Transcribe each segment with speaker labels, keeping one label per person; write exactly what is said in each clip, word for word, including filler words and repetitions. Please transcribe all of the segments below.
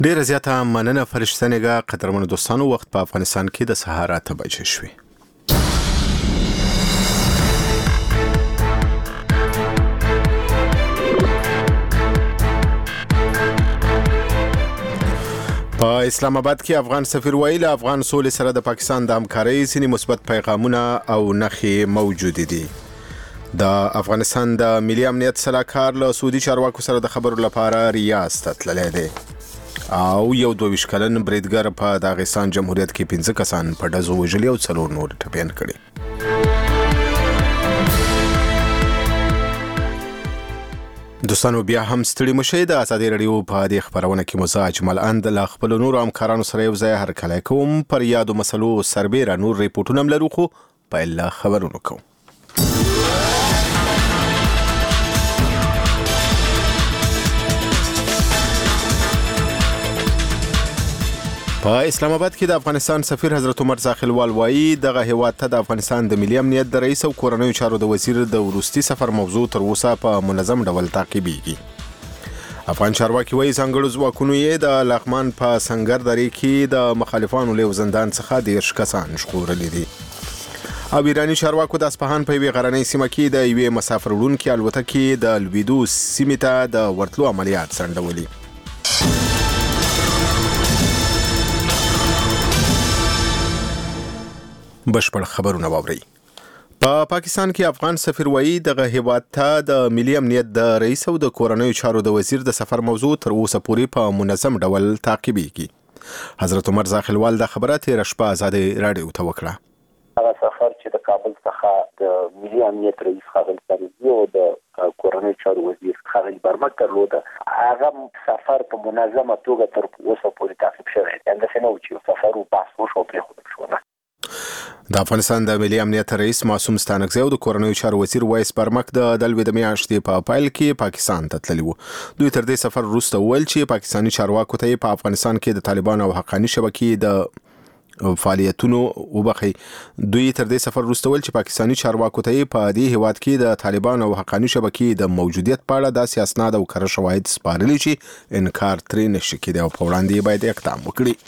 Speaker 1: ډیره زیاته مننه فرشتنګه قدرمنو دوستانو. وخت په افغانستان کې د سهار اته بجې شوې. په اسلام آباد کې افغان سفیر ویل افغان سولې سره د پاکستان د همکارۍ ځینې مثبت پیغامونه او نښې موجود دي. د افغانستان د ملي امنیت سلاکار له سعودي چارواکو سره د خبرو لپاره ریاض ته تللی دی او یو دوه ویشت کلن بریدګر په داغستان جمهوریت کې پنځه کسان په ډزو وژلي او څلور نور ټپیان کړي. دوستانو بیا هم ستړي مشئ. د ازادي رادیو په دې خبرونه کې مزه اجمل اند له خپل نورو همکارانو سره یو ځای هرکلی کوم. پر یادو مسلو سربیره نور ریپورټونه هم لرو، خو پیل خبرونه کوم. په اسلام آباد کې د افغانستان سفیر حضرت عمر زاخیلوال وایي دغه هیواد ته د افغانستان د ملي امنیت د رئیس او کورنیو چارو د وزیر د وروستي سفر موضوع تر اوسه په منظم ډول تعقیبېږي. افغان چارواکي وایي ځانګړو ځواکونو یې د لغمان په سنگر درې کې د مخالفانو له زندان څخه دېرش کسان ژغورلي دي. او ایراني چارواکو د اصفهان په یوې غرنۍ سیمه کې د یوې مسافر وړونکي الوتکې د لویدو سیمې ته د ورتلو عملیات ځنډولي. بشپړ خبرونه واورئ. په پاکستان کې افغان سفیر وایي دغه هیواد ته د ملي امنیت د رئیس او د کورنیو چارو د وزیر د سفر موضوع تر اوسه پورې په منظم ډول تعقیبېږي. حضرت عمر زاخیلوال د خبره تېره شپه ازادي رادیو ته وکړه.
Speaker 2: هغه سفر چې د کابل څخه د ملي امنیت رئیس ښاغلي طالبي او د کورنیو چارو وزیر ښاغلي برمک درلوده، هغه سفر په منظمه توګه تر اوسه پورې تعقیب شوی دی. همداسې نه و چې سفر و بحث وشو او پرېښودل شو. نه
Speaker 1: د افغانستان د ملي امنیت رئیس معصوم ستانکزی او د کورنیو چارو وزیر وایس برمک د دلوي د میاشتې په پایل کې پاکستان ته تللي وو. دوی تر دې سفر وروسته وویل چې پاکستاني چارواکو ته په افغانستان کې د طالبانو او حقاني شبکې د فعالیتونو وبخي دوی تر دې سفر وروسته ویل چې پاکستاني چارواکو ته په دې هیواد کې د طالبانو او حقاني شبکې د موجودیت په اړه د اسناد او کره شواهد سپارلي چې انکار ترې نشي کېدای او په وړاندې باید اقدام وکړي.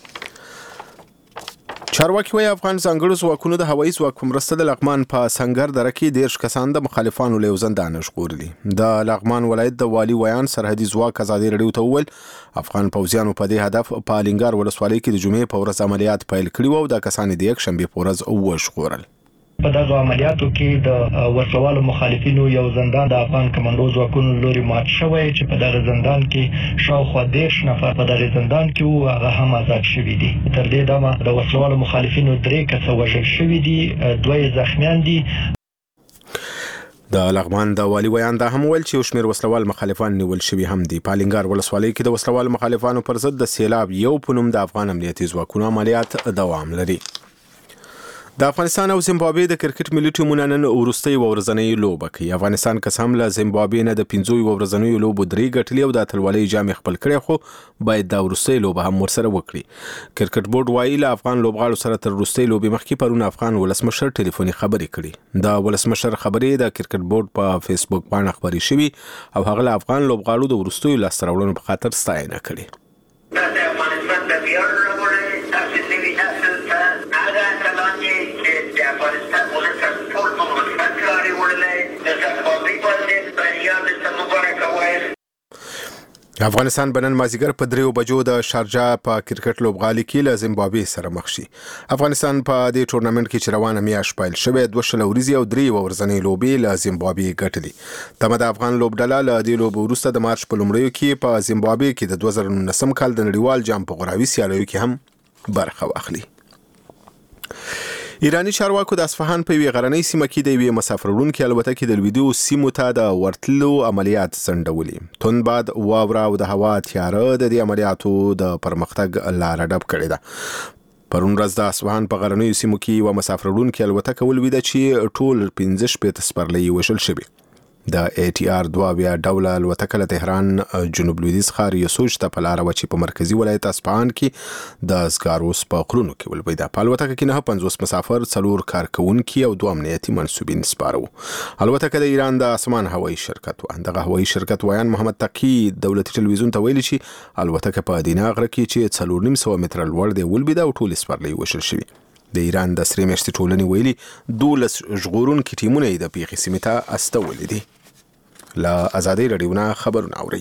Speaker 1: چارواکي وایي افغان ځانګړو ځواکونو د هوایي ځواک په مرسته د لغمان په سنگر دره کې دېرش کسان د مخالفانو له زندان ژغورلي. د لغمان ولایت د والي ویان سرحدي ځواک ازادي رادیو ته وویل افغان پوځیانو په دې هدف په الینګار ولسوالۍ کې د جمعې په ورځ عملیات پیل کړي وو او د کسان د یک شنبې په ورځ وژغورل.
Speaker 3: په دغه عملیاتو کې د وسلوالو مخالفینو یو زندان د افغان کمانډو ځواکونو لوري مات شوی چې په دغه زندان کې شاوخوا دېرش نفر په دغه زندان کې وو، هغه هم آزاد شوي دي. تر دې دمه د وسلوالو مخالفینو درې کسه وژل شوي دي، دوه یې زخمیان دي.
Speaker 1: د لغمان د والي ویان دا هم ویل چې یو شمېر وسلوال مخالفان نیول شوي هم دي. په الینګار ولسوالۍ کې د وسلوال مخالفانو پر ضد د سیلاب یو په نوم د افغان امنیتي ځواکونو عملیات دوام لري. د افغانستان او زیمبابوې د کرکټ ملي ټیمونه نن وروستۍ ورځنۍ لوبه کوي. افغانستان که هم له زیمبابوې نه د پنځو ورځنیو لوبو درې ګټلې او د اتلولۍ جام خپل کړی، خو باید دا وروستۍ لوبه هم ورسره وکړي. کرکټ بورډ وایي له افغان لوبغاړو سره تر وروستۍ لوبې مخکې پرون افغان ولسمشر ټلیفوني خبرې کړي. د ولسمشر خبرې د کرکټ بورډ په فیسبوک باندې خبرې شوي او هغه له افغان لوبغاړو د وروستیو لاسته راوړنو په خاطر ستاینه کړې. افغانستان بنن مازیګر په دریو بجو د شارجه په کرکټ لوبغالي کې له زیمبابوې سره مخ شي. افغانستان په دې ټورنمنت کې چې روانه میاشت پیل شوې دوه شل ورځې او درې ورځنۍ لوبې له زیمبابوې ګټلې. تمه د افغان لوبډله له دې لوبو وروسته د مارچ په لومړیو کې په زیمبابوې کې د دوه زره نولسم کال د نړیوال جام په غوراوي سیالیو کې هم برخه واخلي. ایرانی چارواکو د اصفهان په یوې غرنۍ سیمه کې د یوې مسافر وړونکي الوتکې د لویدو سیمو ته د ورتلو عملیات ځنډولي. توند باد، واوره او د هوا تیاره د دې عملیاتو د پرمختګ لاره ډب کړې ده. پرون ورځ د اصفهان په غرنیو سیمو کې یوه مسافر وړونکي الوتکه ولویده چې ټول پنځه شپېته سپرلۍ وژل شوي. د ای ټي آر دوه بیا ډوله الوتکه له تهران جنوب لویدیځ ښار یسوج ته په لاره وه چې په مرکزي ولایت اصفهان کې د اسګاروس په غرونو کې ولوېده. په الوتکه کې نهه پنځوس مسافر، څلور کارکوونکي او دوه امنیتي منصوبین سپاره وو. الوتکه د ایران د اسمان هوایي شرکت وه. دغه هوایي شرکت وایان محمد تقي دولتي ټلویزیون ته ویلي چې الوتکه په دینا غره کې چې څلور نیم سوه متره لوړ دی ولوېده او ټولې سپرلۍ وشل شوي. د ایران د سرې میاشتې ټولنې ویلي دولس ژغورونکي ټیمونه یې د پیښې سیمې ته استولي دي. له ازادۍ راډیو نه خبرونه اورئ.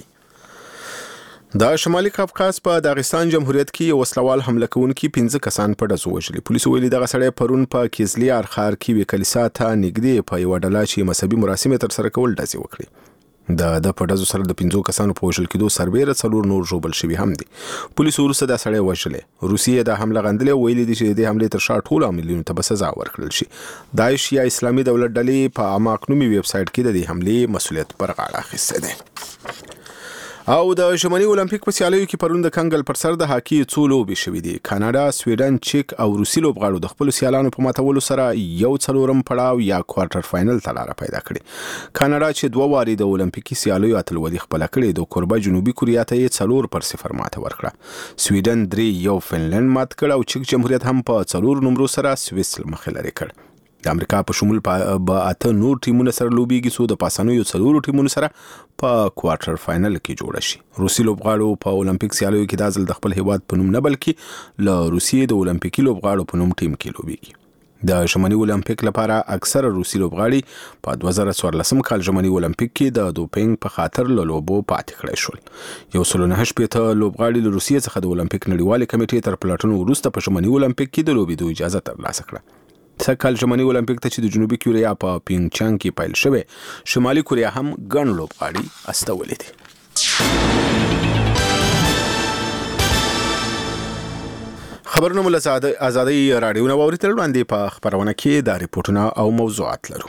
Speaker 1: د شمالي قفقاز په داغستان جمهوریت کې یو وسلوال حمله کوونکي پنځه کسان په ډزو وژلي. پولیسو ویلي دغه سړی پرون په کیزلیار ښار کې یوې کلیسا ته نږدې په یوه ډله چې مذهبي مراسم یې ترسره کول ډزې وکړې. د د په ډزو سره د پنځو کسانو په وژل کېدو سربیره څلور نور ژوبل شوي هم دي. پولیسو وروسته دا سړی وژلی. روسیې د حمله غندلې او ویلي دي چې د دې حملې تر شا ټولو عاملینو ته به سزا ورکړل شي. داعش یا اسلامي دولت ډلې په اماق نومي ویب سایټ کې د دې حملې مسؤلیت پر غاړه اخیستی دی. او د ژمني اولمپیک په سیالیو کې پرون د کنګل پر سر د هاکي څو لوبې شوې دي. کاناډا، سویډن، چیک او روسي لوبغاړو د خپلو سیالانو په ماتولو سره یو څلورم پړاو یا کوارټر فاینل ته لاره پیدا کړې. کاناډا چې دوه واري د اولمپیکي سیالیو اتلولي خپله کړې، د کوربه جنوبي کوریا ته یې څلور پر صفر ماته ورکړه. سویډن درې یو فنلند مات کړ او چیک جمهوریت هم په څلور نمرو سره سویس مخې لرې کړ. د امریکا په شمول به اته نور ټیمونه سره لوبېږي څو د پاسنیو څلورو ټیمونو سره په کوارټر فاینل کې جوړه شي. روسي لوبغاړو په اولمپیک سیالیو کې دا ځل د خپل هیواد په نوم نه بلکې له روسیې د اولمپیکي لوبغاړو په نوم ټیم کې لوبېږي. د ژمني اولمپیک لپاره اکثره روسي لوبغاړي په دوه زره څوارلسم کال ژمني اولمپیک کې د دوپینګ په خاطر له لوبو پاتې کړی شول. یو سل نهه شپېته لوبغاړي له روسیې څخه د اولمپیک نړیوالې کمیټې تر پلټنو وروسته په ژمني اولمپیک کې د لوبېدو اجازه ترلاسه کړه. سږکال ژمني اولمپیک ته چې د جنوبي کوریا په پینګچانګ کې پیل شوی، شمالي کوریا هم ګڼ لوبغاړي استولي دي. خبرونه مو له ازادۍ راډیو نه واورېدل. وړاندې په خپرونه کې دا ریپورټونه او موضوعات لرو.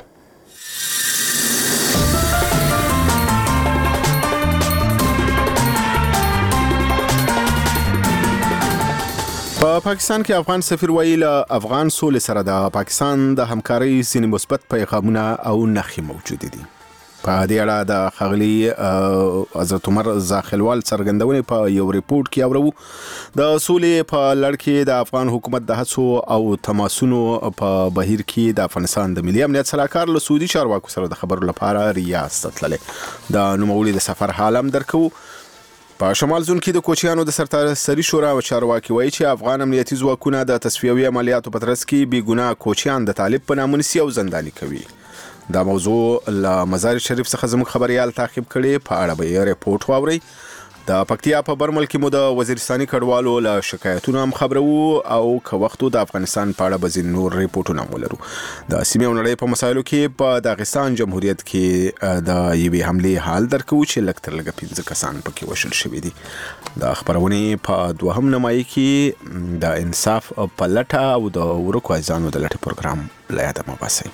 Speaker 1: په پاکستان کې افغان سفیر ویلي له افغان سولې سره د پاکستان د همکارۍ ځینې مثبت پیغامونه او نښې موجودې دي. په دې اړه د ښاغلي حضرت عمر زاخیلوال څرګندونې په یو ریپورت کې اورو. د سولې په لړ کې د افغان حکومت د هڅو او تماسونو په بهیر کې د افغانستان د ملي امنیت سلاکار له سعودي چارواکو سره د خبرو لپاره ریاض ته تللی. د نوموړي د سفر حال هم درکو. په شمال زون کې د کوچیانو د سرتاسري شورا او چارواکي وایي چې افغان امنیتي ځواکونه د تصفیوي عملیاتو په ترڅ کې بې ګناه کوچیان د طالب په نامه نیسي او زنداني کوي. دا موضوع له مزار شریف څخه زموږ خبريال تعقیب کړي. په اړه به یې ریپورت واورئ. د پکتیا په برمل کې مو د وزیرستاني کډوالو له شکایتونو هم خبرو او که وختو د افغانستان په اړه به ځینې نور ریپورټونه هم ولرو. د سیمې او نړۍ په مسایلو کې په داغستان جمهوریت کې د یوې حملې حال درکو چې لږ تر لږه پنځه کسان پکې وژل شوي دي. د خپرونې په دوهم نیمایي کې د انصاف په لټه او د ورکو عزیزانو د لټې پروګرام له یاده مه باسئ.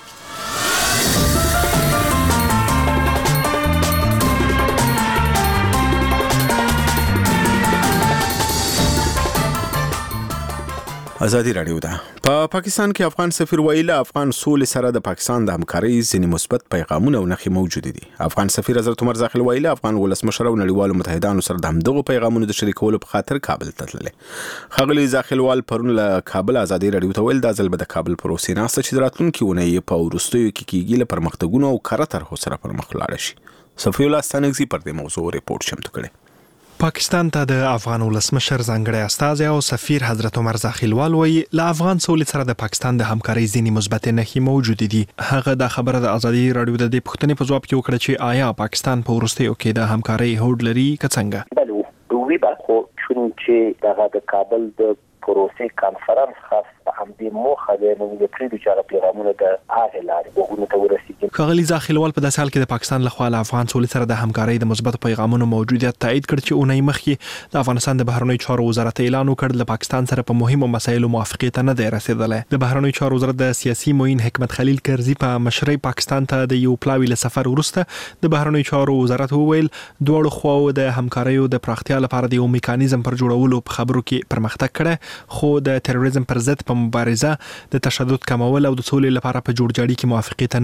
Speaker 1: ازادي راډیو ده. په پاکستان کې افغان سفیر ویلي افغان سولې سره د پاکستان د همکارۍ ځینې مثبت پیغامونه او نښې موجود دي. افغان سفیر حضرت عمر زاخیل ویلي افغان ولسمشر او نړیوالو متحدانو سره د همدغو پیغامونو د شریکولو په خاطر کابل ته تللی. ښاغلي زاخیلوال پرون له کابل ازادي راډیو ته ویل دا ځل به د کابل پر اوسې ناسته چې د راتلونکي اونۍ په وروستیو کې کیږي له پرمختګونو او کره طرحو سره پر مخ لاړه شي. صفي الله ستانکزي پر دې موضوع ریپورت چمتو کړی.
Speaker 4: پاکستان ته د افغان ولسمشر ځانګړی استازی او سفیر حضرت عمر زاخیلوال وایي له افغان سولې سره د پاکستان د همکارۍ ځینې مثبت نښې موجود دي. هغه د خبره د ازادي راډیو د دې پوښتنې په ځواب کې وکړه چې آیا پاکستان په وروستیو کې د همکارۍ هوډ لري که څنګه؟
Speaker 2: بله وی به خو چون چې دغه د کابل د پروسې کانفرنس خاص په همدې موخه د نوې پریډو چاره پیغامونه د هغه لارې وګونو ته ورسیږي.
Speaker 4: ښاغلي زاخیلوال په داسې حال کې د پاکستان لخوا له افغان سولې سره د همکارۍ د مثبت پیغامونو موجودیت تایید کړ چې اونۍ مخکې د افغانستان د بهرنیو چارو وزارت اعلان وکړ له پاکستان سره په مهمو مسایلو موافقې ته نه دی رسیدلی. د بهرنیو چارو وزارت د سیاسي معین حکمت خلیل کرزي په مشرۍ پاکستان ته د یو پلاوي له سفر وروسته د بهرنیو چارو وزارت وویل دواړو خواو د همکاریو د پراختیا لپاره د یو میکانیزم پر جوړولو په خبرو کې پرمختګ کړی، خو د تروریزم پر ضد په مبارزه د تشدد کمول او د سولې لپاره په جوړجاړي کې موافقې ته نه دی رسیدلی.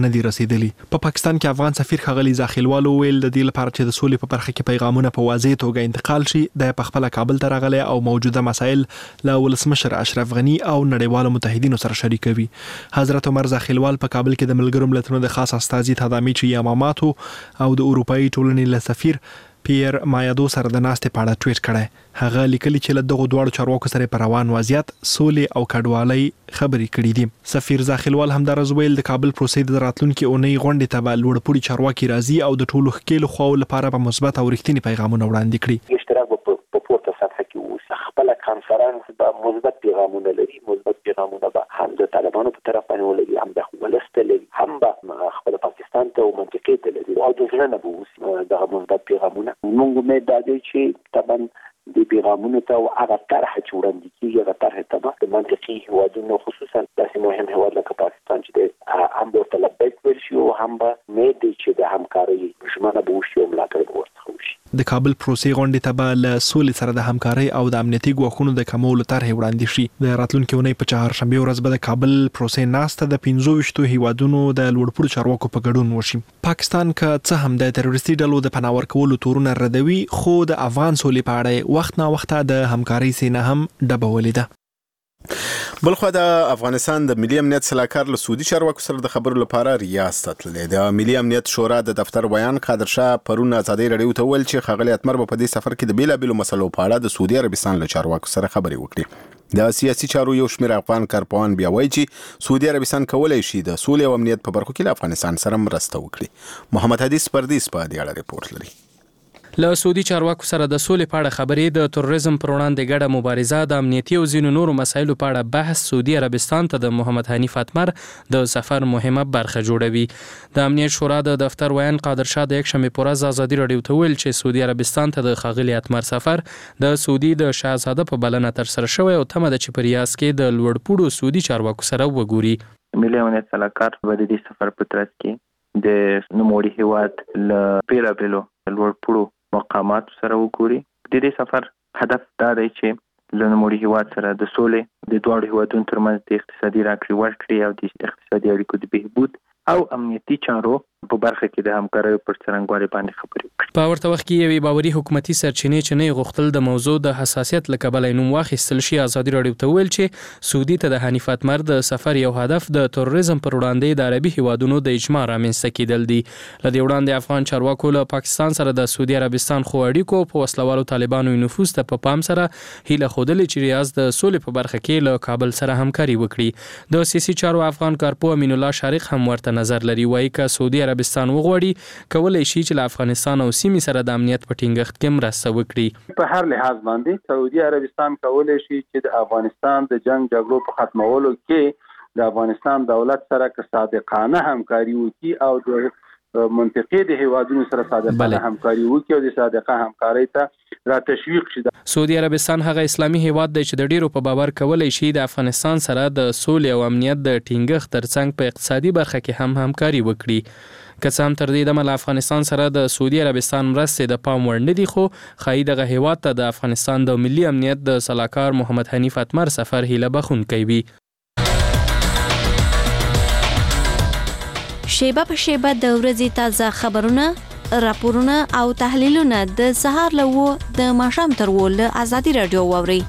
Speaker 4: لیدلی. په پاکستان کې افغان سفیر ښاغلي زاخیلوال ویل د دې لپاره چې د سولې په برخه کې پیغامونه په واضح توګه انتقال شي د خپل کابل ته راغلی او موجوده مسایل له ولسمشر اشرف غنی او نړیوالو متحدینو سره شریکوي. حضرت عمر زاخیلوال په کابل کې د ملګرو ملتونو د خاص استازي تادامیچی یاماماتو او د اروپאי ټولنې له سفیر پیر مایادو سره د ناستې په اړه ټویټ کړی. هغه لیکلي چې له دغو دواړو چارواکو سره په روان وضعیت سولې او کډوالۍ خبرې کړې دي. سفیر زاخیلوال همدارز ویل د کابل پروسې د راتلونکي اونۍ غونډې ته به لوړپوړي چارواکي راځي او د ټولو ښکېلو خواو لپاره به مثبت او رښتیني پیغامونه وړاندې کړي.
Speaker 2: اشتراک په پورته سطح کې اوس خپل کانفرنس به مثبت پیغامونه لري. مثبت پیغامونه به هم د طالبانو په طرف باندې ولري، هم د ولست لري، هم به خپل پاکستان ته او منطقې ته لري او د ځنه به اوس د مثبت پیغامونه موږ امید لرو چې طبعا د پیغامونو ته او هغه طرح چې وړاندې کیږي هغه طرح ته د منطقي هیوادونو خصوصا داسې مهم هیواد لکه پاکستان چې د هم ورته لبیک ویل شي او هم به امید دی چې د همکارۍ ژمنه به وشي او ملاتړ به ورڅخه وشي.
Speaker 4: د کابل پروسې غونډې ته به له سولې سره د همکارۍ او د امنیتي ګواښونو د کمولو طرحې وړاندې شي. د راتلونکي اونۍ په چهارشنبې ورځ به د کابل پروسې ناسته د پنځه ویشتو هیوادونو د لوړپوړو چارواکو په ګډون وشي. پاکستان که څه هم د تروریستي ډلو د پناه ورکولو تورونه ردوي، خو د افغان سولې په اړه وخت نا وخت د همکارۍ سینه هم ډبولې ده.
Speaker 1: بلخو د افغانستان د ملي امنیت صلاحکار له سعودي چارواکو سره د خبرو لپاره ریاض ته تللی. د ملي امنیت شورا د دفتر بیان قادر شاه پرون ازادي رادیو ته ویل چې ښاغلي اتمر په دې سفر کې د بیلابیلو مسلو په اړه د سعودي عربستان له چارواکو سره خبرې وکړي. د سیاسي چارو یو شمېر افغان کارپوهان بیا وایي چې سعودي عربستان کولی شي د سولې او امنیت په برخو کې له افغانستان سره مرسته وکړي. محمد حدیث پردیس په دې اړه ریپورت لري.
Speaker 5: له سعودي چارواکو سره د سولې په اړه خبرې، د تروریزم پر وړاندې ګډه مبارزه، د امنیتي او ځینو نورو مسایلو په اړه بحث سعودي عربستان ته د محمد حنیف اتمر د سفر مهمه برخه جوړوي. د امنیت شورا د دفتر ویان قادر شاه د یکشنبې په ورځ ازادي رادیو ته ویل چې سعودي عربستان ته د ښاغلي اتمر سفر د سعودي د شاهزاده په بلنه ترسره شوی او تمه ده چې په ریاض کې د لوړپوړو سعودي چارواکو سره وګوري.
Speaker 6: ملي امنیت صلاحکار به د دې سفر په ترڅ کې د نوموړي هیواد له بیلابیلو لوړپوړو مقامات سره وګوري. د دې سفر هدف دا دی چې له نوموړي هیواد سره د سولې د دواړو هیوادونو ترمنځ د اقتصادي راکړې ورکړې او د اقتصادي اړیکو د بهبود او امنیتي چارو په برخه کې د همکارۍ پر څرنګوالي باندې خبرې وکړي.
Speaker 5: په ورته وخت کې یوې باوري حکومتي سرچینې چې نه غوښتل د موضوع د حساسیت له کبله نوم واخیستل شي، ازادي رادیو ته ویل چې سعودي ته د حنیف اتمر د سفر یو هدف د تروریزم پر وړاندې د عربي هیوادونو د اجماع رامنځته کېدل دي. له دې وړاندې افغان چارواکو له پاکستان سره د سعودي عربستان خو اړیکو په وسلوالو طالبانو نفوذ ته په پام سره هیله ښودلې چې ریاض د سولې په برخه کې له کابل سره همکاري وکړي. د سیاسي چارو افغان کارپوه امین الله شارق هم ورته نظر لري. وایي که سعودي عربستان وغواړي کولای شي چې له افغانستان او سیمې سره د امنیت په ټینګښت کې مرسته وکړي.
Speaker 7: په هر لحاظ باندې سعودي عربستان کولای شي چې د افغانستان د جنگ جګړو په ختمولو کې د افغانستان دولت سره که صادقانه همکاري وکړي او د منطقې د هیوادونو سره صادقانه همکاري وکړي او د صادقه همکارۍ ته را تشویق شي.
Speaker 5: سعودي عربستان هغه اسلامي هیواد دی چې د ډیرو په باور کولای شي د افغانستان سره د سولې او امنیت د ټینګښت ترڅنګ په اقتصادي برخه کې هم همکاري وکړي. که څه هم تر دې دمه له افغانستان سره د سعودي عربستان مرستې د پام وړ نه دي، خو ښایي دغه هیواد ته د افغانستان د ملي امنیت د صلاحکار محمد حنیف اتمر سفر هیله بخښونکی وي.
Speaker 8: شیبه په شیبه د ورځې تازه خبرونه، راپورونه او تحلیلونه د سهار له اوه د ماښام تر اوه له ازادي رادیو واورئ.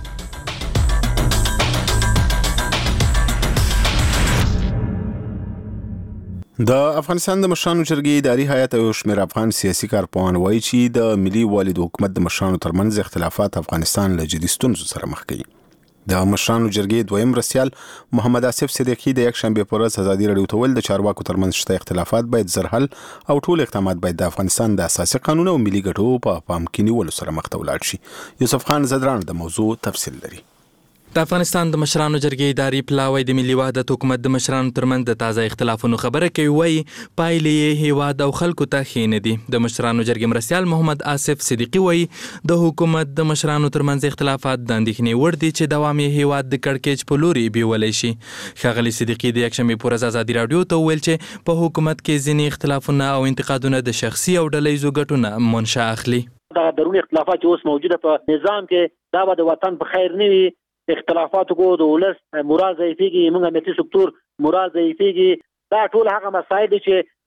Speaker 1: د افغانستان د مشرانو جرګې اداري هیئت او شمېر افغان سیاسي کارپوهان وایي چې د ملي والد حکومت د مشرانو ترمنځ اختلافات افغانستان له جدي ستونزو سره مخ کوي. د مشرانو جرګې دویم رسیال محمد آصف صدیقي د یکشنبې په ورځ ازادي رادیو ته ویل د چارواکو ترمنځ شته اختلافات باید زر حل او ټول اقدامات باید د افغانستان د اساسي قانون او ملي ګټو په پام کې نیولو سره مخ ته ولاړ شي. یوسف خان زدران د موضوع تفصیل لري.
Speaker 9: د افغانستان د مشرانو جرګې اداري پلاوی د ملي وحدت حکومت د مشرانو ترمنځ د تازه اختلافونو خبره کوي. وایي پایلې هیواد او خلکو ته ښې نه دي. د مشرانو جرګې مرستیال محمد آصف صدیقي وایي د حکومت د مشرانو ترمنځ اختلافات د اندېښنې وړ دي چې دوام یې هیواد د کړکېچ په لوري بیولی شي. ښاغلي صدیقي د یکشنبې په ورځ ازادي راډیو ته وویل چې په حکومت کې ځینې اختلافونه او انتقادونه د شخصي او ډلهییزو ګټو نه منشأ اخلي.
Speaker 10: دا دروني اختلافات چې اوس موجوده په نظام کې دا به د وطن په خیر نه وي. اختلافاتو کو د ولس مورال ضعیفېږي، موږ امنیتي سکتور مورال ضعیفېږي. دا ټول هغه مسایل دي چې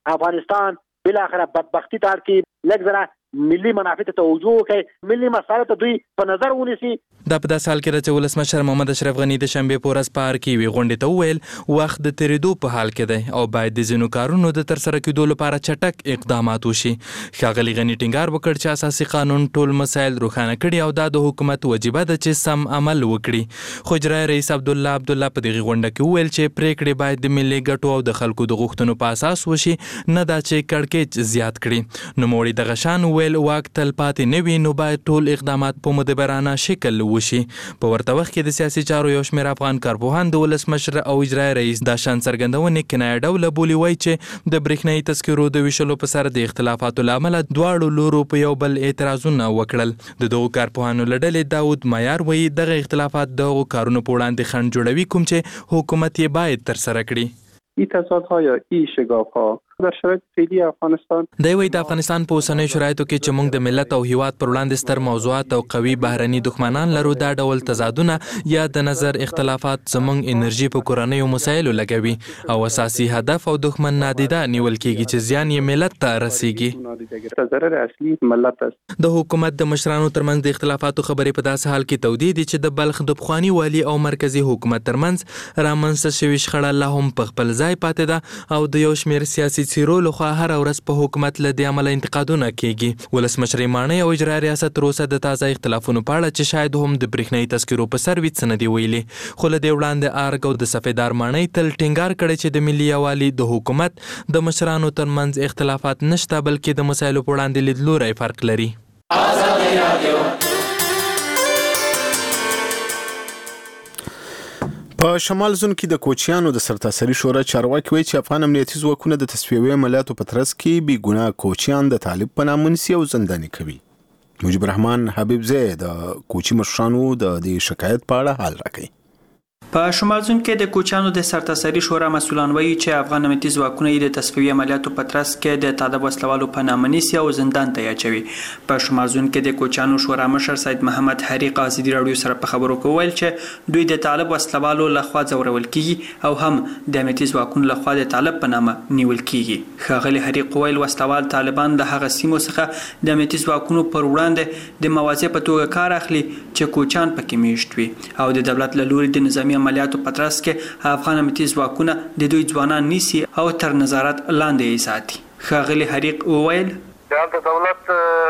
Speaker 10: افغانستان بالاخره بدبختی تار کې لږ ملي منافع ته توجه کوي، ملي مسایل ته دوی په نظر ونیسي.
Speaker 9: دا په داسې حال کې چې ولسمشر محمد اشرف غني د شنبې په ورځ په ارګ کې یوې غونډې ته وویل وخت د تېرېدو په حال کې دی او باید د ځینو کارونو د ترسره کېدو لپاره چټک اقدامات وشي. ښاغلي غني ټینګار وکړ چې اساسي قانون ټول مسایل روښانه کړي او دا د حکومت وجیبه ده چې سم عمل وکړي. خو اجرایي رئیس عبدالله عبدالله په دغه غونډه کې وویل چې پریکړې باید د ملي ګټو او د خلکو د غوښتنو په اساس وشي، نه دا چې کړکېچ زیات کړي. نوموړي دغه شان وویل واک تل پاتې نه وي، نو باید ټول اقدامات په مدبرانه شکل وشي. په ورته وخت کې د سیاسي چارو یو شمېر افغان کارپوهان د ولسمشر او اجرایي رئیس دا شان څرګندونې کنایه ډوله بولي، وایي چې د برېښنایي تذکرو د ویشلو په سر د اختلافاتو له امله دواړو لورو په یو بل اعتراضونه وکړل. د دغو کارپوهانو له ډلې داود معیار وایي دغه اختلافات د هغو کارونو په وړاندې خنډ جوړوي کوم چې حکومت یې باید ترسره کړي.
Speaker 11: ای تضادها یا ای شگافها در شرایط فعلی افغانستان
Speaker 9: دی وایي د افغانستان په اوسنیو شرایطو کې چې موږ د ملت او هیواد پر وړاندې ستر موضوعات او قوي بهرني دښمنان لرو، دا ډول تضادونه یا د نظر اختلافات زموږ انرژي په کورنیو مسایلو لګوي او اساسي هدف او دښمن نادیده نیول کېږي چې زیان یې ملت ته رسیږي.
Speaker 11: ضرر اصلي ملت است.
Speaker 9: د حکومت د مشرانو ترمنځ د اختلافاتو خبرې په داسې حال کې تودې دي چې د بلخ د پخواني والي او مرکزی حکومت ترمنځ رامنځته شوې شخړه لا هم په خپل ځای پاتې ده او د یو شمېر سیاسي څیرو لخوا هر ورځ په حکومت له دې امله انتقادونه کیږي. ولسمشر ماڼۍ او اجرایي ریاست تر اوسه د تازه اختلافونو په اړه چې شاید هم د برېښنایي تذکرو په سر وي څه نه دي ویلي. خو له دې وړاندې ارګ او د سفیدار ماڼۍ تل ټینګار کړی چې د ملي یووالي د حکومت د مشرانو ترمنځ اختلافات نشته، بلکې د مسایلو په وړاندې لیدلوری فرق لري.
Speaker 1: په شمال زون کې د کوچیانو د سرتاسري شورا چارواکي وایي چې افغان امنیتي ځواکونه د تصفیوي عملیاتو په ترڅ کې بې ګناه کوچیان د طالب په نامه نیسي او زنداني کوي. مجيب الرحمن حبیب زی د کوچي مشرانو د دې شکایت په اړه حال راکړي.
Speaker 12: په شمال زون کې د کوچیانو د سرتاسري شورا مسؤلان وایي چې افغان امنیتي ځواکونه یې د تصفیوي عملیاتو په ترڅ کې د طالب وسلوالو په نامه نیسي او زندان ته اچوي. په شمال زون کې د کوچیانو شورا مشر سید محمد حریق ازادي راډیو سره په خبرو کې ویل چې دوی د طالب وسلوالو لخوا ځورول کیږي او هم د امنیتي ځواکونو لخوا د طالب په نامه نیول کیږي. ښاغلي حریق ویل وسلوال طالبان د هغه سیمو څخه د امنیتي ځواکونو پر وړاندې د موازی په توګه کار اخلي چې کوچیان پکې میشت وي او د دولت له لوري د نظامي عملیاتو په ترڅ کې افغان امنیتي ځواکونه د دوی ځوانان نیسي او تر نظارت لاندې یې ساتي. ښاغلي حریق وویل
Speaker 13: د دولت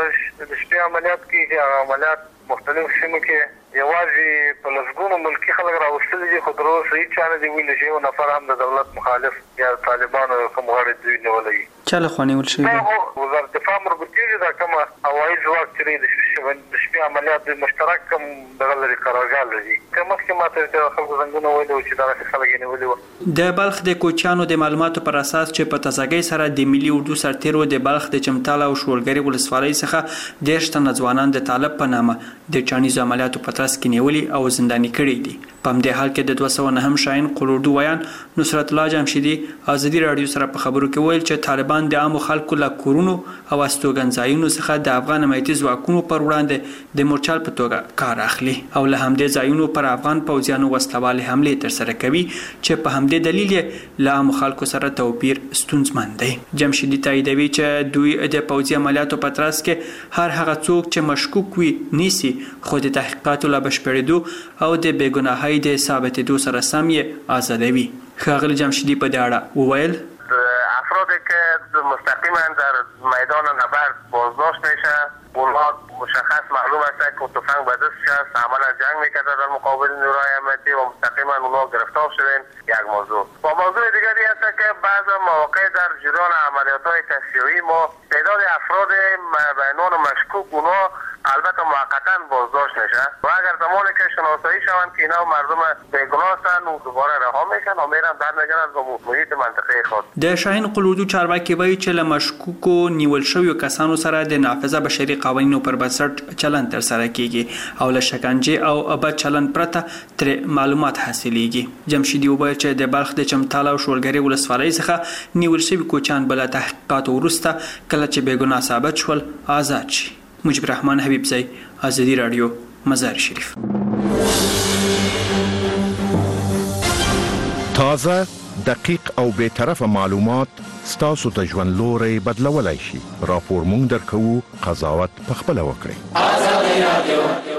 Speaker 13: د شپې عملیات کې عملیات مختلف سیمو کې یوازې په لږونو ملکی خلک راوستل دي، خو تر اوسه هیڅ چا نه دي ویلي چې یو نفر هم د دولت مخالف یا طالبانو کوم غړي دوی نیولی
Speaker 12: چا لخوا نیول شوي دي.
Speaker 13: وزارت دفاع مربوطېږي دا کومه هوایي ځواک چې د شپې عملیات د مشترک کوم دغه لري قرارګاه لري. که مخکې ماته د خلکو زنګونه ویلي وو چې دغسې خلک یې نیولي وو.
Speaker 12: د بلخ د کوچیانو د معلوماتو پر اساس چې په تازګۍ سره د ملي اردو سرتیرو د بلخ د چمتال او شولګرې ولسوالۍ څخه دېرش تنه ځوانان د طالب په نامه د چانیزو عملیاتو په ترڅ کې نیولي او زنداني کړي دي. په همدې حال کې د دوه سوه نهم شاهین قلوردو ویان نصرت الله جمشیدي ازادي راډیو سره په خبرو کې ویل چې طالبان د عامو خلکو له کورونو او استوګنځایونو څخه د افغان امنیتي ځواکونو پر وړاندې د مورچل په توګه کار اخلي او له همدې ځایونو پر افغان پوځیانو وسلوالې حملې ترسره کوي چې په همدې دلیل یې له عامو خلکو سره توپیر ستونزمن دی. جمشیدي تاییدوي چې دوی د پوځي عملیاتو په ترڅ کې هر هغه څوک چې مشکوک وي نیسي، خو د تحقیقاتو له بشپړېدو او د بېګناهۍ د ثابتېدو سره سم یې آزادوي. ښاغلي جمشیدي په دې اړه وویل
Speaker 13: افرادی که مستقیما در میدان نبرد بازداشت میشه اونها مشخص معلوم است که تفنگ به دستش است، عملا جنگ میکرده در مقابل نیروهای امنیتی و مستقیما اونها گرفتار شدن. یک موضوع و موضوع دیگری است که بعض مواقع در جریان عملیات‌های تصفیه‌ای ما تعداد افراد به عنوان مشکوک اونها البته موقتا بازداشت میشه و اگر زمانی که شناسایی شوند که اینا مردم بیگناه هستند و دوباره رها میشن و میرن برمیگردن به محیط منطقه خود.
Speaker 12: د شاهین قلودو چارواکي وایي چې له مشکوکو نیول شویو کسانو سره د نافذه بشري قوانینو پر بنسټ چلند ترسره کیږي او له شکنجې او بد چلند پرته تر معلومات حاصلېږي. جمشیدي وویل چې د بلخ د چمتال او شولګرې ولسوالۍ څخه نیول شوي کوچیان بل تحقیقات وروسته کله چې بیګناه ثابت شول آزاد شي. مجيب الرحمن حبيب زي ازادي راديو مزار شریف.
Speaker 14: تازه دقیق او بے طرفه معلومات ستاسو ته ژوند لوري بدلولای شي. راپور مونږ درکو، قضاوت پخپله وکړئ.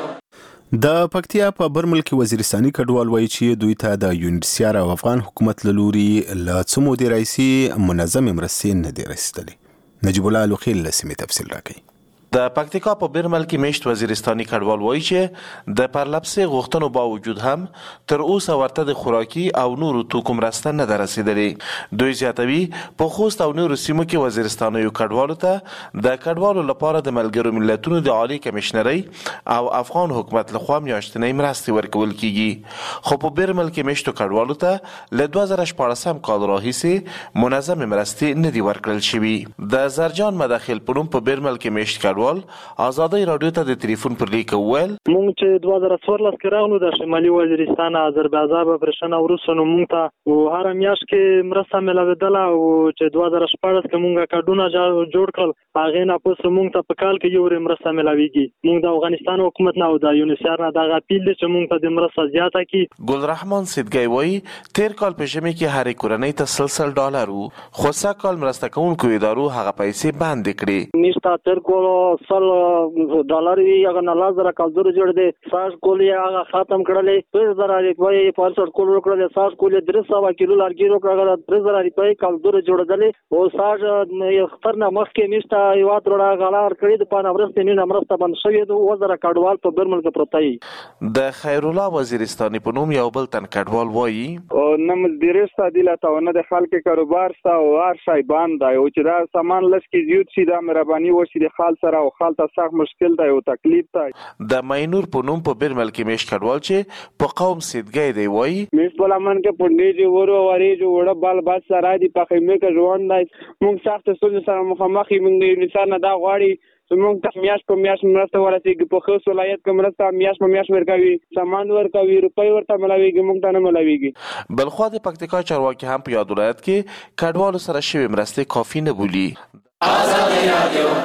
Speaker 1: د پکتیا په برمل کې وزیرستاني کډوال وایي چې دوی ته د یونیسیار او افغان حکومت له لوري له څه مودې راهیسې منظمې مرستې نه دي رسیدلې. نجیب الله لوخیل له سیمې تفصیل راکوي.
Speaker 15: د پکتیکا په بیرمل کې میشت وزیرستاني کډوال وایي چې د پرلپسې غوښتنو باوجود هم تر اوسه ورته د خوراکي او نورو توکو مرسته نه ده رسیدلې. دوی زیاتوي په خوست او نورو سیمو کې وزیرستانیو کډوالو ته د کډوالو لپاره د ملګرو ملتونو د عالی کمشنرۍ او افغان حکومت لخوا میاشتنۍ مرستې ورکول کیږي. خو په بیرمل کې میشتو کډوالو ته له دوه زره شپاړسم کال راهیسې منظمې مرستې نه دي ورکړل شوي. د زرجان مداخل په نوم په بیرمل کې میشت کډوال آزادۍ رادیو ته د ټلیفون پر لیک وویل
Speaker 16: مونږ چې دوه زره څوارلس کې راغلو د شمالي وزیرستان آذربایجان برښنا وروسته نو مونږ ته هر میاشت کې مرسته ملاویدله او چې دوه زره شپاړس کې مونږه کارډونه جوړ کړل هغې نه پس مونږ ته په کال کې یو ورې مرسته ملاویږي. مونږ د افغانستان حکومت نه او د یونیسیار نه دغه اپیل دی چې مونږ ته د مرسته زیاته کړي.
Speaker 15: ګلرحمان سیدګی وایي تیر کال په ژمي کې هرې کورنۍ ته سل سل ډالر وو خو سږ کال مرسته کوونکو ادارو هغه پیسې بندې کړې.
Speaker 16: نشته تیر کال سل ډالر وی هغه نه لازره کالدور جوړ دی ساج کولې هغه ختم کړلې په زرا روپۍ پرسټ کول وکړل ساج کولې درې سوه کیلو لرګي وکړل درې زره روپۍ کالدور جوړدلې او ساج خطر نه مخکې نشته یو ترړه غلار کړی د پانه ورسته نه مرسته بن شوی د وزره کډوال په برمل کې پروتای.
Speaker 15: د خیر الله وزیرستاني په نوم یو بل تن کډوال وایي
Speaker 11: او نم دیرستا دی لاته نه د خلک کاروبار ستا او هر شای باندې او چې دا سامان لږ کې زیات شي د مهرباني وشي د خال سره او خال ته سخت مشکل دی او تکلیف دی.
Speaker 15: د ماینور په نوم په بیرمل کې میش کډوال چې په قوم سیدګی دی وایي
Speaker 11: میش بلمن کې پونډې جو ورو وری جو وړ بال بس سره دی په خیمه کې ژوند دی موږ سخت ستونزې سره مخامخ یو موږ انسان نه دا غواړي موږ ته میاش په میاش مرسته ورسېږي په خو ولایت کې مرسته میاش په میاش ورکوي سامان ورکوي روپۍ ورته ملاويږي موږ ته نه ملاويږي.
Speaker 15: بلخو د پکتیکا چارواکي هم په یاد ولایت کې کډوالو سره شوی مرسته کافی نه بولي. آزادۍ رادیو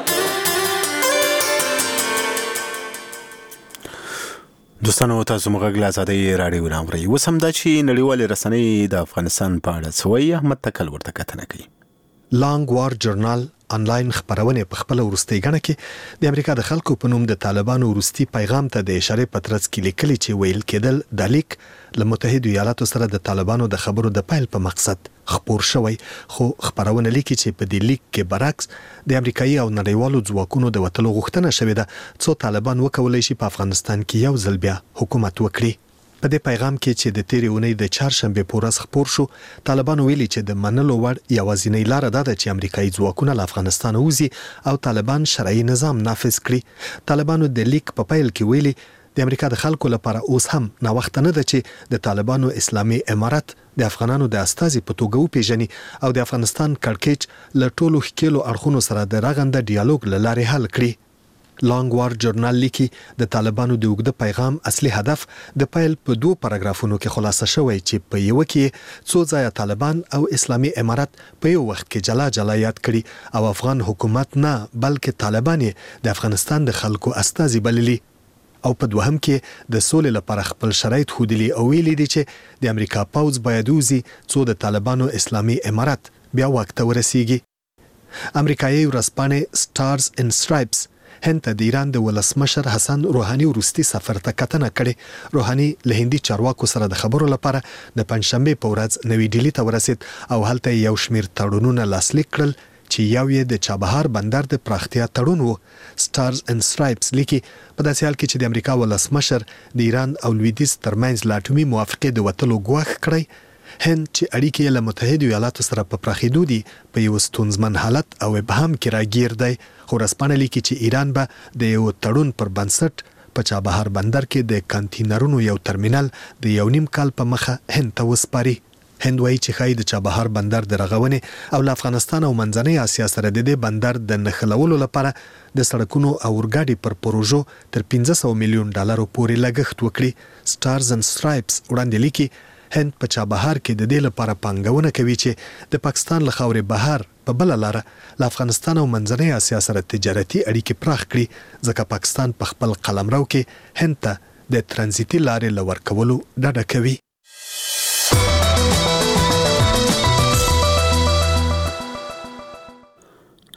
Speaker 1: دوستانو تاسو موږ له آزادۍ رادیو نامري وسم دا چې نړیوال رسنۍ د افغانستان په اړه څوي احمد تکل ورته کتنه کوي.
Speaker 4: لانګ وار جورنال انلاین خبرونه په خپل ورستۍ غنه کې د امریکا د خلکو په نوم د طالبانو ورستي پیغام ته د اشاره پترڅ کې لیکلي چې ویل کېدل د لیک له متحده ایالاتو سره د طالبانو د خبرو د پایل په مقصد خبر شوی خو خبرونه لیکي چې په دې لیک کې برعکس د امریکایي او نړیوالو ځواکونو د وټلو غوښتنه شوې ده څو طالبان وکولای شي په افغانستان کې یو ځل بیا حکومت وکړي. په دې پیغام کې چې د تیرې اونۍ د چهارشنبه په ورځ خبر شو طالبان ویلي چې د منلو وړ یوازینۍ لار ده چې امریکایي ځواکونه له افغانستان وځي او طالبان شرعي نظام نافذ کړي. طالبانو د لیک په پیل کې ویلي د امریکا د خلکو لپاره اوس هم نا وخت نه ده چې د طالبانو اسلامي امارت د افغانانو د استازي په توګه وپیژني او د افغانستان کړکېچ له ټولو ښکېلو اړخونو سره د رغنده ډیالوګ له لارې حل کړي. لانګ وار جورنال لیکي د طالبانو د وګړه پیغام اصلي هدف د پایل په دوه پاراګرافونو کې خلاصه شوی چې په یو کې څو ځای طالبان او اسلامي امارت په یو وخت کې جلا جلا یاد کړي او افغان حکومت نه بلکې طالبان د افغانستان د خلکو استازي بللي او په دوهم کې د سولې لپاره خپل شرایط خودلی او ویلي دي چې د امریکا پاوز باید وزي څو د طالبانو اسلامي امارت بیا وخت ورسیږي. امریکایي ورځپاڼه سټارز ان سټرایپس هند ته د ایران د ولسمشر حسن روحاني وروستي سفر ته کتنه کړې. روحاني له هندي چارواکو سره د خبرو لپاره د پنځشنبه په ورځ نوې ډیلی ته ورسید او هلته یو شمیر تړونونه لاسلیک کړل چې یو یې د چابهار بندر د پراختیا تړون وو. سټارز ان سټرایپس لیکي په داسې حال کې چې د امریکا ولسمشر د ایران او لویدیځ ترمنځ لا اټومي موافقه د وټلو غواخ کړی هند چې اړیکې له متحده ایالاتو سره په پراخېدو دي په یو ستونزمن حالت او ابهام کې راګیر دی. خو رسپانه لیکي چې ایران به د یو تړون پر بنسټ په چابهار بندر کې د کانټینرونو یو ترمینل د یو نیم کال په مخه هند ته وسپاري. هند وایي چې خای د چابهار بندر د رغونې او له افغانستان او منځنۍ اسیا سره د دې بندر د نښلولو لپاره د سړکونو او اورګاډي پر پروژو تر پنځه سوه میلیون ډالرو پورې لګښت وکړي. سټارز ان سټرایپس وړاندې لیکي هند په چابهار کې د دې لپاره پانګونه کوي چې د پاکستان له خاورې بهر په بل لار له افغانستان او منځنۍ اسیا سره تجارتي اړیکې پراخ کړي ځکه پاکستان په خپل قلمرو کې هند ته د ترانزیتي لارې لور کولو ډډه کوي.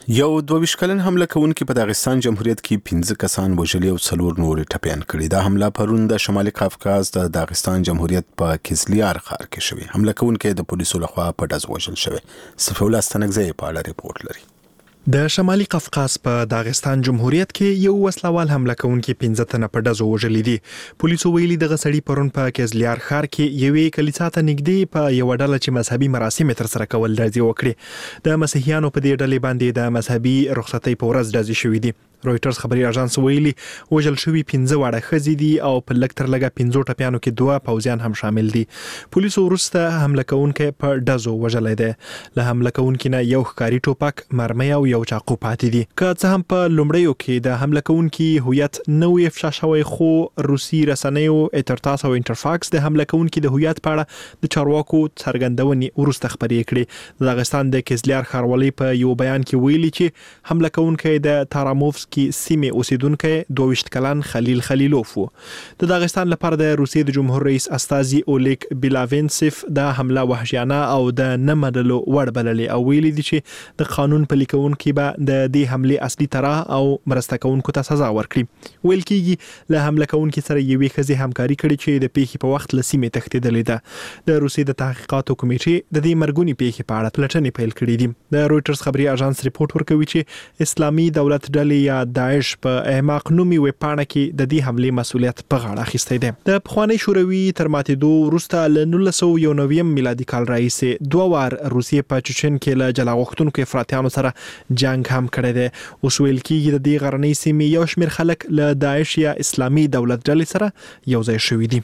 Speaker 1: یو دوه کلن حمله کوونکي په داغستان جمهوریت کې پنځه کسان وژلي او څلور نور ټپیان کړي. دا حمله پرون د شمالي قفقاز د داغستان جمهوریت په کیسلیار ښار کې شوې. حمله کوونکی د پولیسو لخوا په ډز وژل شوی. صفي الله ستنګزی په اړه ریپورت لري.
Speaker 4: د شمالي قفقاز په داغستان جمهوریت کې یو وسلوال حمله کوونکي پنځه تنه په ډزو وژلي دي. پولیسو ویلي دغه سړي پرون په کیسلیار ښار کې یوې کلیسا ته نږدې په یو ډله چې مذهبي مراسم تر سره کول ډزې وکړي. د مسیحیانو په دې ډلې باندې د مذهبي رخصتۍ په ورځ ډزې شوې دي. رويټرز خبري اژانس ویلي وژل شوی پنځه واړه ښځې دي او په لږ تر لږه پنځو ټپیانو کې دوه پوځیان هم شامل دي. پولیسو وروسته حمله کوونکی په ډزو وژلی دی. له حمله کوونکي نه یو ښکاري ټوپک، مرمۍ او یو چاقو پاتې دي. که څه هم په لومړیو کې د حمله کوونکي هویت نه وی افشا شوی، خو روسي رسنیو اترتاس او انټرفاکس د حمله کوونکي د هویت په اړه د چارواکو څرګندونې وروسته خبرې کړې. د داغستان د کیسلیار ښاروالۍ په یو بیان کې ویلي چې حمله کوونکی د تاراموفسکي سیمې اوسیدونکی دوه ویشت کلن خلیل خلیلوف و. د داغستان لپاره د روسیې د جمهور رئیس استازي اولیګ بیلاوینسف د حمله وحشیانه او د نه منلو وړ بللې او ویلي دي چې د قانون پلي کوونکي به د دې حملې اصلي طرح او مرسته کوونکو ته سزا ورکړي. ویل کېږي له حمله کوونکي سره یوې ښځې همکاري کړې چې د پیښې په وخت له سیمې تښتېدلې ده. د روسیې د تحقیقاتو کمیټې د دې مرګونې پیښې په اړه پلټنې پیل کړې دي. د رويټرز خبري اژانس ریپورت ورکوي چې اسلامي دولت ډلې یا داعش په احماق نومي ویبپاڼه کې د دې حملې مسؤلیت په غاړه اخیستی دی. د پخواني شوروي تر ماتېدو وروسته له نولس سوه یو نوي میلادي کال راهیسې دوه وار روسیې په چچن کې له جلا غوښتونکو افراطیانو سره جنگ هم کړی دی. اوس ویل کېږي د دې غرنۍ سیمې یو شمېر خلک له داعش یا اسلامي دولت ډلې سره یو ځای شوي دي.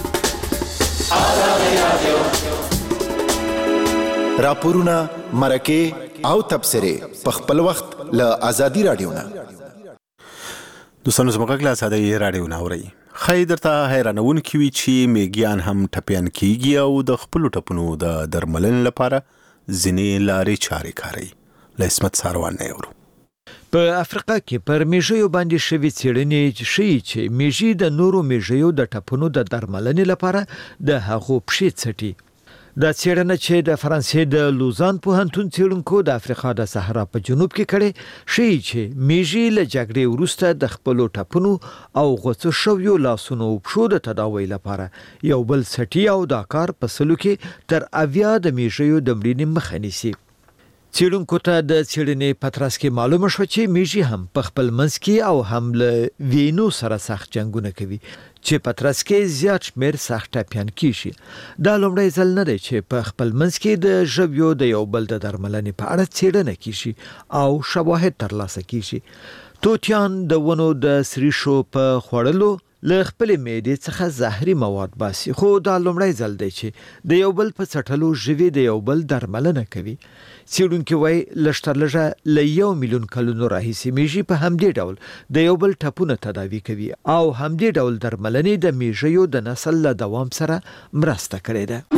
Speaker 17: راپورونه، مرکې او تبصرې په خپل وخت له آزادي رادیو نه.
Speaker 1: دوستانو زموږ له آزادي رادیو نه اورئ. خی درته حیرانونکي وي چې میږیان هم ټپیان کیږي او د خپلو ټپونو د درملنې لپاره ځینې لارې چارې کاروي. له عصمت ساروان نه اورو.
Speaker 18: په افریقا کې پر میږیو باندې شوي څېړنې ښیي چې میږي د نورو میږیو د ټپونو د درملنې لپاره د هغو پښې څټي. دا څېړنه چې د فرانسې د لوزان پوهنتون څېړونکو د افریقا د صحرا په جنوب کې کړې ښیي چې میږي له جګړې وروسته د خپلو ټپونو او غوڅو شویو لاسونو او پښو د تداوۍ لپاره یو بل څټي او دا کار په سلو کې تر اویا د میږیو د مړینې مخه نیسي. څېړونکو ته د څېړنې په ترڅ کې معلومه شوه چې میږي هم په خپل منځ کې او هم له وینو سره سخت جنګونه کوي چې په ترڅ کې زیات شمېر سخت ټپیان کیږي. دا لومړی ځل نه دی چې په خپل منځ کې د ژویو د یو بل د درملنې په اړه څېړنه کیږي او شواهد ترلاسه کیږي. توتیان د ونو د سریښو په خوړلو له خپلې معدې څخه زهري مواد باسي، خو دا لومړی ځل دی چې د یو بل په څټلو ژوي د یو بل درملنه کوي. څېړونکي وایي لږ تر لږه له یو میلیون کلونو راهیسې میږي په همدې ډول د یو بل ټپونه تداوي کوي او همدې ډول درملنې د میږیو د نسل له دوام سره مرسته کړې ده.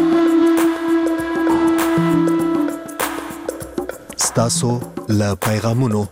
Speaker 17: ستاسو له پیغامونو.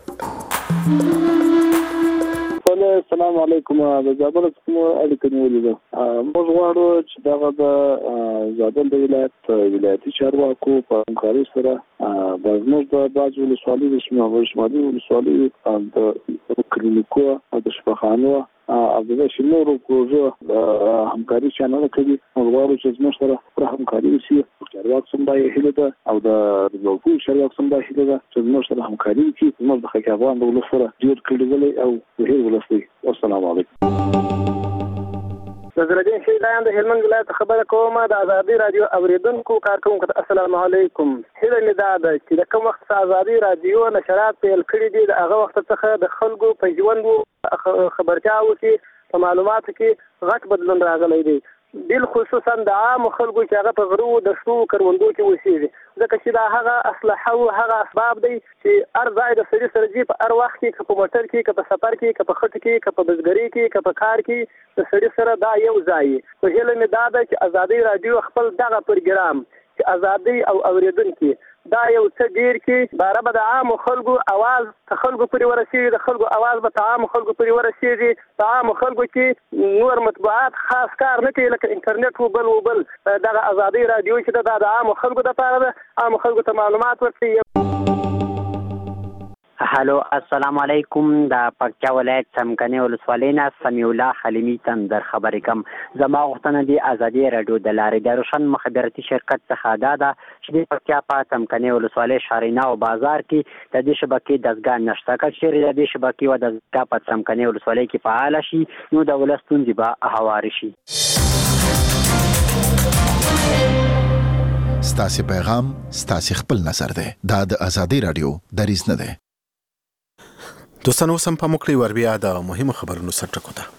Speaker 19: السلام علیکم. د زابل څخه اړیکه نیولې ده. موږ غواړو چې دغه د زابل د ولایت ولایتي چارواکو په همکارۍ سره د زموږ د بعض ولسوالۍ د شمالي ولسوالۍ د کلینیکو او د شفاخانو او د شنورو پروژو همکاري چانل کوي. موږ غواړو چې زموږ سره پر همکاري وشي. چارواک سم باید هیله ده او د لوکو چارواک سم باید هیله ده چې زموږ سره همکاري وکړي. زموږ د خکابان د ولس سره ډېر کلیدلی او بهیر ولس دی. السلام علیکم.
Speaker 20: نظرالدین شیدایان د هلمند ولایت خبره کوم. د آزادي رادیو اوریدونکو کارکونکو ته السلام علیکم. هیله مې دا ده چې د کوم وخت آزادي رادیو نشرات پیل کړي دي د هغه وخت څخه د خلکو په ژوند خبرتیاو کې په معلوماتو کې غټ بدلون راغلی دی، بالخصوصا د عام خلکو چې هغه په غرو د شتو کروندو کې اوسېږي، ځکه چې دا هغه اسلحه او هغه اسباب دی چې هر ځای د سړي سره ځي، په هر وخت کې که په موټر کې، که په سفر کې، که په خټو کې، که په بزګرۍ کې، که په کار کې د سړي سره دا یو ځای. خو هیله مې دا ده چې ازادي رادیو خپل دغه پروګرام چې ازادي او اوریدونکي دا یو څه ډیر کې باره به د عامو خلکو اواز ته خلکو پورې ورسېږي، د خلکو اواز به ته عامو خلکو پورې ورسېږي. په عامو خلکو کې نور مطبوعات خاص کار نه کوي لکه انټرنیټ و بل و بل. دغه ازادي رادیو چې دا د عامو خلکو دپاره ده، عامو خلکو ته معلومات ورکوي.
Speaker 21: هالو السلام علیکم د پکتیا ولایت څمکني ولسوالۍ نه سمیع الله حلیمي تندر خبرې کوم. زما غوښتنه د ازادي راډیو د لارې د روشن مخابراتي شرکت څخه دا ده چې د پکتیا په څمکني ولسوالۍ شارینا او بازار کې د دې شبکې دستګاه نشته. که چیرې د دې شبکې و دستګاه په څمکني ولسوالۍ کې فعال شي نو د ولس ستونزې به هوارې شي.
Speaker 17: ستاسو پیغام ستاسو خپل نظر ده. دا د ازادي راډیو دریځ نه ده.
Speaker 1: دوستانو سم په مکړی ور بیا د مهمه خبرونو سره ټکو ده.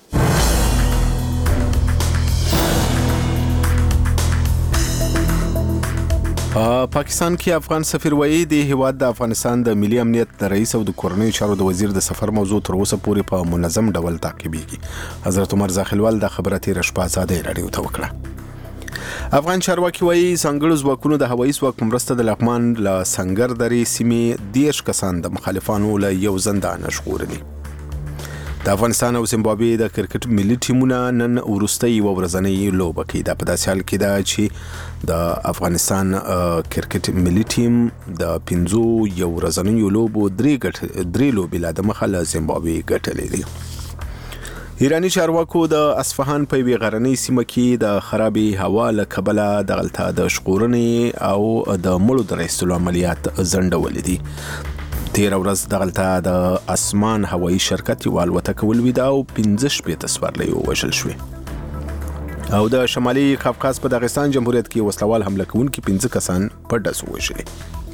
Speaker 1: پاکستان کې افغان سفیر وایي د هیواد د افغانستان د ملي امنیت د رئیس او د کورنۍ چارو د وزیر د سفر موضوع تر اوسه پورې په منظم ډول تعقیبېږي. حضرت عمر زاخیلوال د خبره تیر شپه ازادي راډیو ته وکړه. افغان چارواکي وایي ځانګړو ځواکونو د هوایي ځواک په مرسته د لغمان له سنگر درې سیمې دیرش کسان د مخالفانو له یو زندان ژغورلي. د افغانستان او زیمبابوې د کرکټ ملي ټیمونه نن وروستۍ یوه ورځنۍ لوبه کوي. دا په داسې حال کې ده چې د افغانستان کرکټ ملي ټیم د پنځو یو ورځنیو لوبو درې ګټ درې لوبې لا د مخه له زیمبابوې ګټلې دي. ایرانی چارواکو د اصفهان په یوې غرنۍ سیمه کې د خرابې هوا له کبله دغلته د ژغورنې او د مړو د رایستلو عملیات ځنډولي دي. تېره ورځ دغلته د اسمان هوایي شرکت یوه الوتکه ولویده او پنځه شپېته سپرلۍ ووژل شوې. او د شمالي قفقاز په داغستان جمهوریت کې وسلوال حمله کوونکي پنځه کسان په ډز ووژلي.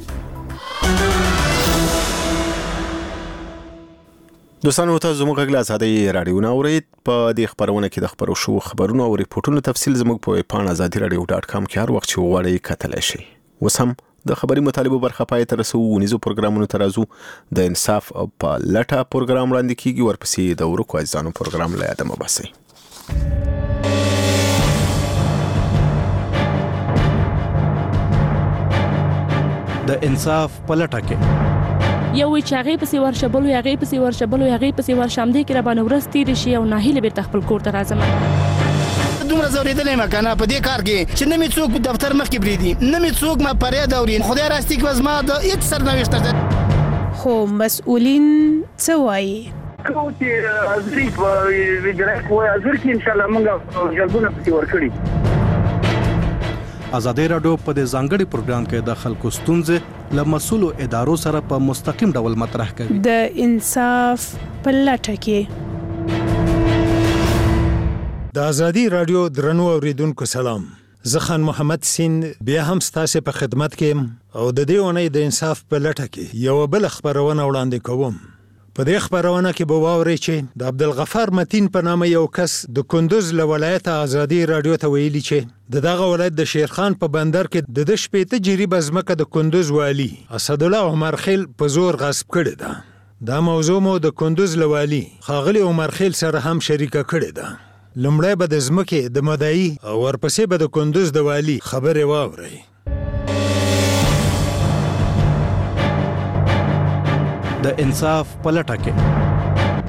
Speaker 1: دوستانو ته زموږ غږ له ازادي راډیو نه اورئ. په دې خبرونه کې د خبرو شو خبرونو او ریپورتونو تفصیل زموږ په ویب پاڼه ازادي راډیو ډاټ کام کې هر وخت چې وغواړئ کتلی شئ. اوس هم د خبري مطالبو برخه پای ته رسو. ونیزو پروګرامونو ته راځو. د انصاف په لټه پروګرام وړاندې کیږي، ورپسې د ورکو عزیزانو پروګرام له یاده مه باسئ.
Speaker 22: د انصاف په لټه کې
Speaker 23: یو وی چې هغه پسې ورشه بل هغه پسې ورشه بل هغه پسې ورشه هم دې کې را باندې ورس تیر شي او ناهیله بیرته خپل کور ته راځم.
Speaker 24: دومره زورېدلې ما کنه په دې کار کې چې نه می څوک دفتر مخ کې بریدي نه می څوک ما پرې دوري. خدای راستي کې وزما د هیڅ سرنوشت ده.
Speaker 23: خو مسؤلین څه وایي؟
Speaker 20: کو چې ازري په ویجرای کوه ازر کې ان شاء الله موږ جلبونه پسې ورکړي.
Speaker 22: ازادي راډیو په دې ځانګړي پروګرام کې د خلکو ستونزې له مسؤلو ادارو سره په مستقیم ډول مطرح کوي.
Speaker 23: د انصاف په لټه کې.
Speaker 25: د ازادي راډیو درنو اوریدونکو سلام. زه خان محمد سین بیا هم ستاسو په خدمت کې او د دې ونې د انصاف په لټه کې یو بل خبرونه وړاندې کوم. په دې خبرونه کې به واورئ چې د عبدالغفار متین په نامه یو کس د کندوز له ولایت ازادي راډیو ته ویلي چې د دغه ولایت د شیرخان په بندر کې د د شپېته جریبه ځمکه د کندوز والي اسدالله عمر خیل په زور غصب کړې ده. دا موضوع مو د کندوز له والي ښاغلي عمر خیل سره هم شریکه کړې ده. لومړی به د ځمکې د مدعي او ورپسې به د کندوز د والي خبرې واورئ.
Speaker 22: د انصاف په لټه کې.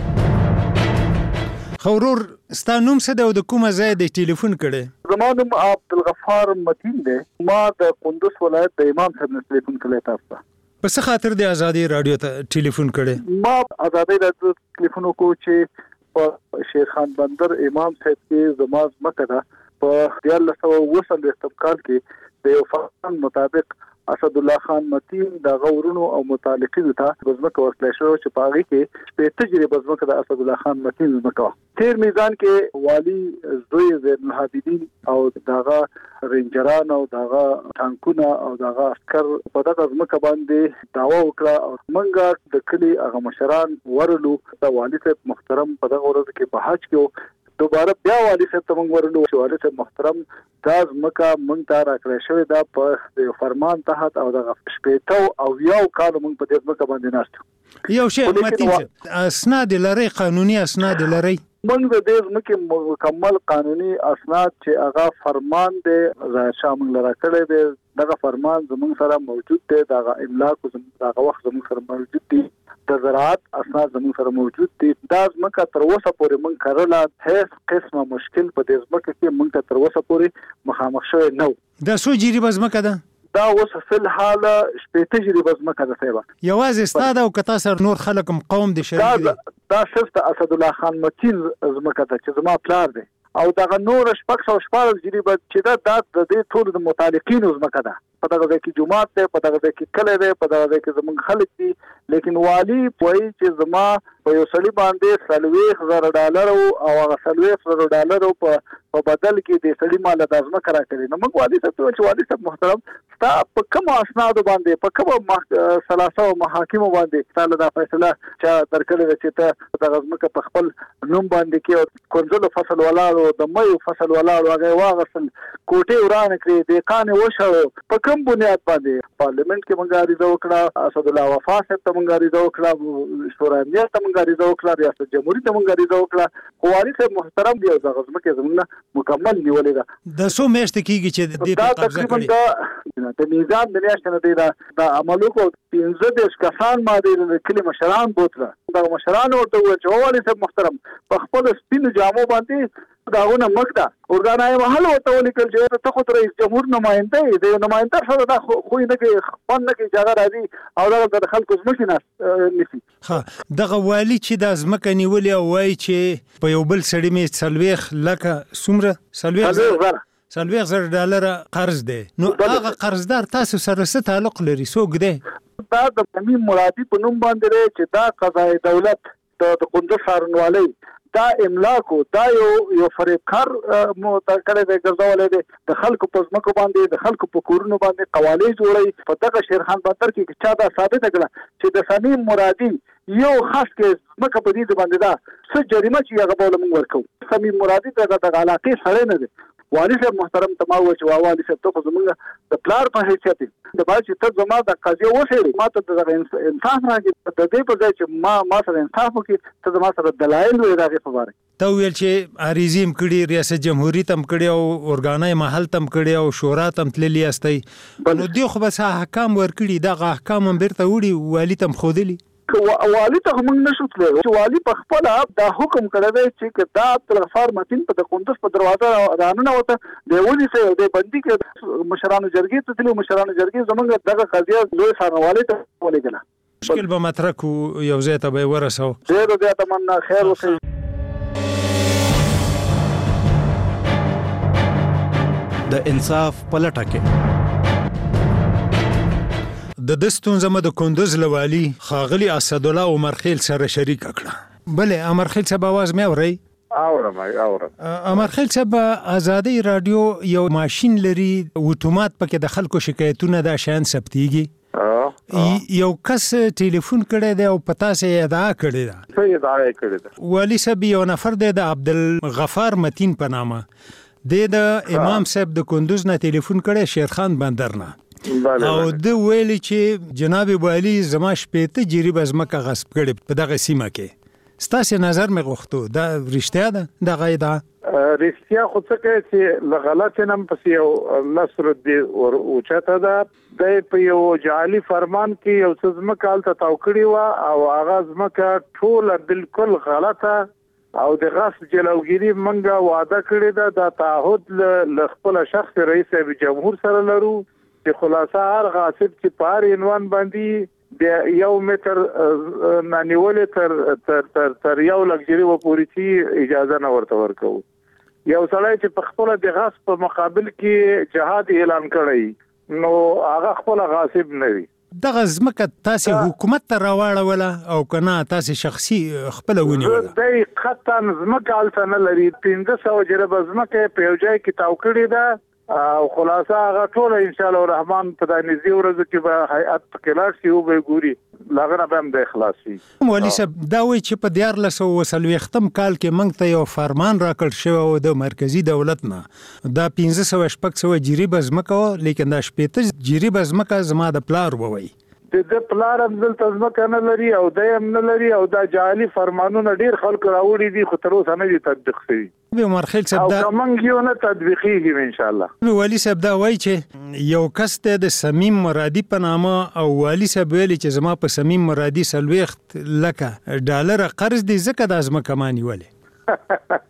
Speaker 25: خورور ستا نوم څه دی او د کومه ځای د ټلیفون کړی؟
Speaker 19: زما نوم عبدالغفار متین دی. ما د کندوز ولایت د امام صاحب نه ټلیفون کړی تاسو ته.
Speaker 25: په څه خاطر د ازادي راډیو ته ټلیفون کړی؟
Speaker 19: ما ازادي راډیو ټلیفون وکړو چې په شیرخان بندر امام صاحب کې زما ځمکه ده په دیارلس سوه اووه څلوېښتم کال کې د یو فرمان مطابق اسدالله خان متین د غورونو او متعلقینو ته ځمکه ورکړل شوه چې په هغې کې شپېته جریبه ځمکه د اسدالله خان متین ځمکه وه. تېر میزان کې والي زوی زین العابدین او د هغه رینجران او د هغه ټانکونه او د هغه عسکر په دغه ځمکه باندې دعوه وکړه او موږ د کلي هغه مشران ورلو. د والي صاحب محترم په دغه ورځ کې په حج کې دوباره بیا والي صاحب ته موږ ورلو چې والي صاحب محترم دا ځمکه موږ ته راکړی شوې ده په یو فرمان تحت او دغه شپېته او یو کال موږ په دې ځمکه باندې ناست یو.
Speaker 25: یو شی متین صاحب اسناد لرئ، قانوني اسناد لرئ؟
Speaker 19: موږ د دې ځمکې مکمل قانوني اسناد چې هغه فرمان دی ظاهر شاه موږ لره کړی دی. دغه فرمان زموږ سره موجود دی. دغه املاک دغه وخت زموږ سره موجود دی. د زراعت اسناد زموږ سره موجود دي. دا ځمکه تر اوسه پورې موږ کرله هیڅ قسمه مشکل په دې ځمکه کې موږ ته تر اوسه پورې مخامخ شوی نه و.
Speaker 25: دا څو جریبه ځمکه ده؟
Speaker 2: دا اوس فل حال شپې تجربه زمکه ده سیبا
Speaker 25: یوازې ستاد او کتا سر نور خلک قوم دي شریک دي
Speaker 2: دا صرف د اسد الله خان متین زمکه ده چې زما پلار دی او دغه نور شپږ سوه شپاړس جریبه چې دا د دې ټول د متعلقینو زمکه ده په دغه ځای کې جومات دی په دغه ځای کې کلی دی په دغه ځای کې زموږ خلک دي لیکن والي وایي چې زما په یو سړي باندې څلوېښت زره ډالر او هغه څلوېښت زره ډالر په په بدل کې د سړي مال د ځمکه راکړي نو موږ والي صاحب ته چې والي صاحب محترم ستا په کومو اسنادو باندې په کومو ثلاثه محاکمو باندې ستا له دا فیصله چا درکړې ده چې ته دغه ځمکه په خپل نوم باندې کې کنځلو فصل ولاړو د میو فصل ولاړو هغه واغسل کوټې ورانه کړې دهقان یې وشړو په کوم بنیاد باندې پارلیمنت کې موږ عریضه وکړه اسد الله وفا صاحب ته موږ عریضه وکړه شورا امنیت ته موږ عریضه وکړه ریاست جمهوریت ته موږ عریضه وکړه خو والي صاحب محترم دی او دغه ځمکه زموږ مکمل نیولې ده
Speaker 25: د څو میاشتې کېږي چې دې
Speaker 2: په قبضه کړي د میزان د میاشتې نه دی دا عملو کو پنځه دېرش کسان ما د کلي مشران بوتله دغه مشران ورته وویل چې والي صاحب محترم په خپلو سپینو جامو باندې داغونه مک ده اورګانای محل ورته ولیکل چې ته خو رئیس جمهور نماینده یې د نماینده سره دا خو نه کې خوند نه کې چې هغه راځي او دغه د خلکو ځمکې نه نیسي
Speaker 25: ښه دغه والي چې دا ځمکه نیولې او وایي چې په یو بل سړي مې څلوېښت لکه څومره څلوېښت زره څلوېښت زره ډالره قرض دی نو هغه قرضدار تاسو سره څه تعلق لري څوک دی
Speaker 2: دا د تمیم مرادي په نوم باندې دی چې دا قضای دولت د کندز څارنوالۍ دا املاکو دا یو یو فریبکار مو کړی دی ګرځولی دی د خلکو په ځمکو باندې د خلکو په کورونو باندې قوالې جوړوي په دغه شیرخان بندر کې چا دا ثابته کړه چې د صمیم مرادي یو خاص کې ځمکه په دې باندې دا څه جریمه چې هغه به موږ ورکوو صمیم مرادي دغه د علاقې سړی نه دی والي صاحب محترم ته ما وویل چې والي صاحب ته خو زموږ د پلار په حیثیت د باید چې ته زما د قضیې وڅېړې ما ته دغه انصاف راکړي د دې په ځای چې ما ما سره انصاف وکړي ته زما سره دلایل وایې د هغې په باره
Speaker 25: ته ویل چې عریضې هم کړي ریاست جمهوریت هم کړي او ارګانای محل ته هم کړي او شورا ته هم تللي یاستئ نو دوی خو بس احکام ورکړي دغه احکام هم بیرته وړي والي ته هم ښودلي
Speaker 2: والي ته موږ نشو تللی چې والي په خپله دا حکم کړی دی چې دا عبدالغفار متین په د کندز په دروازه راننوته دی ونیسئ او دی بندي کړي مشرانو جرګې ته تللي مشرانو جرګې زموږ دغه قضیه لوی څارنوالۍ ته ولېږله
Speaker 25: مشکل به مطرح کړو یو ځای ته به یې ورسوو
Speaker 2: ډېره زیاته مننه خیر اوسئ
Speaker 22: د انصاف په لټه کې
Speaker 25: د د ستونزه مې د کندوز له والي ښاغلي اسدالله عمرخیل سره شریکه کړه بلې عمرخیل صاحب اواز مې اورئ
Speaker 3: اورم اورم
Speaker 25: عمرخیل صاحب ازادي رادیو یو ماشین لري اتومات پکې د خلکو شکایتونه دا شیان ثبتېږي یو کس ټلیفون کړی دی او په تاسې ادعا کړې ده
Speaker 3: څه ادعا یې کړې ده
Speaker 25: والي صاحب یو نفر دی د عبدالغفار متین په نامه دی د امام صاحب د کندوز نه ټلیفون کړی شیرخان بندر نه او د ویلي چې جناب والی زما شپېته جریبه ځمکه غصب کړې په دغه سیمه کې ستاسې نظر مې غوښتو دا رښتیا ده دغه ادعا
Speaker 3: رښتیا خو څه کوي چې له غلطۍ نه پسې یو نصر الدین اوچته ده دی په یو جعلي فرمان کې یو څه ځمکه هلته تاو کړې وه او هغه ځمکه ټوله بالکل غلطه او د غصب جلوګیري منګه وعده کړې ده دا تعهد له خپله شخص رئیس جمهور سره لرو چې خلاصه هر غاصب چې په هر عنوان باندې د یو متر نه نیولې تر تر تر تر یو لک جریبه پورې چې اجازه نه ورته ورکوو یو سړی چې په خپله د غصب په مقابل کې جهاد اعلان کړی نو هغه خپله غاصب نه وي
Speaker 25: دغه ځمکه تاسې حکومت ته راواړوله او که نه تاسې شخصي خپله ونیوله
Speaker 3: دی قطعا ځمکه هلته نه لري پنځه سوه جریبه ځمکه یې په یو ځای کې تاو کړې ده او خلاصه هغه ټوله ان شاء الله الرحمن په د نږدې ورځو کې به هیئت پکې لاړ شي وبه یې ګوري له هغه نه به هم دی خلاص شي
Speaker 25: والي صاحب دا وایي چې په دیارلس سوه څلوېښتم کال کې موږ ته یو فرمان راکړل شوی و د مرکزي دولت نه دا پنځه سوه شپږ سوه جریبه ځمکه وه لیکن دا شپېته جریبه ځمکه زما د پلار ووایي
Speaker 3: د د پلار هم دلته ځمکه نه لري او دی هم نه لري او دا جعلي فرمانونه ډېر خلکو راوړي دي خو تر اوسه نه دي تطبیق شوي
Speaker 25: عمرخیل صاحب دا
Speaker 3: او که موږ یو نه تطبیقېږي انشاءالله
Speaker 25: والي صاحب دا وایي چې یو کس دی د صمیم مرادي په نامه او والي صاحب ویلي چې زما په صمیم مرادي څلوېښت لکه ډالره قرض دی ځکه دا ځمکه ما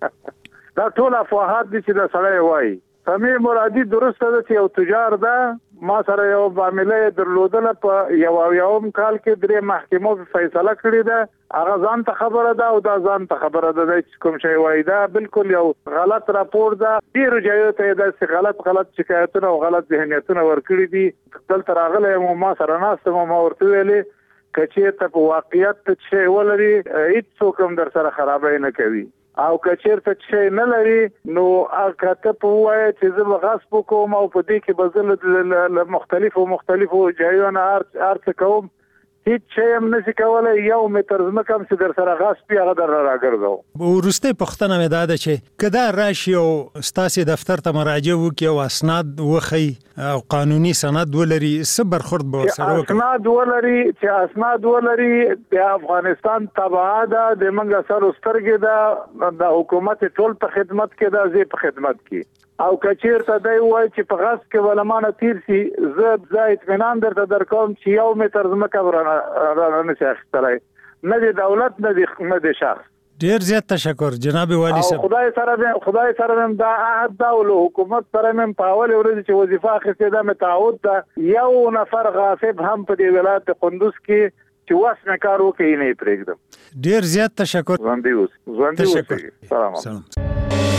Speaker 25: نیولې
Speaker 3: دا ټول افواهات دي چې دا سړی وایي صمیم مرادي درسته ده چې یو تجار ده ما سره یو معاملې درلودله په یو یوم کال کې درې محکمو فیصله کړې ده. هغه ځان ته خبره ده او دا ځان ته خبره ده چې کوم شی وایي دا بالکل یو غلط راپور ده. ډېرو ځایو ته یې داسې غلط غلط شکایتونه او غلط ذهنیتونه ورکړي دي. دلته راغلی یم ما سره ناست یم ما ورته ویلې که چېرته په واقعیت څه شی ولري هېڅوک هم در سره خرابی نه کوي او که چېرته څه شی نه لري نو که ته په ووایه چې زه به غصب وکړم او په دې کې به زه له مختلفو مختلفو ځایو نه هر څه کوم هیڅ شی هم نشي کولی. یو متر ځمکه هم چې در سره غصب وي هغه در راګرځوم.
Speaker 25: وروستۍ پوښتنه مې دا ده چې که دا راشي او ستاسې دفتر ته مراجعه وکړي او اسناد وښیي او قانوني سند ولري څه برخورد به ورسره وکړي؟
Speaker 3: اسناد ولري چې اسناد ولري د افغانستان تبعه ده د موږ سر سترګې ده د حکومت ټول په خدمت کې ده زه په خدمت کې او که چېرته دی وایي چې په غصب کې به له مانه تېر شي زه زه اطمینان درته درکوم چې یو متر ځمکه به رانه نشي اخیستلی نه د دولت نه د شخص.
Speaker 25: ډېر زیات تشکر جناب والي صاحب.
Speaker 3: خدای سره خدای سره مې دا عهد ده او له حکومت سره مې په اولې ورځې چې وظیفه اخیستې ده مې تعهد ده یو نفر غاصب هم په دې ولایت قندوز کې چې وس مې کار وکړي نه یې پرېږدم.
Speaker 25: ډېر زیات تشکر.
Speaker 3: ژوندي اوسئ. ژوندي اوسئ. سلام.
Speaker 25: سلام.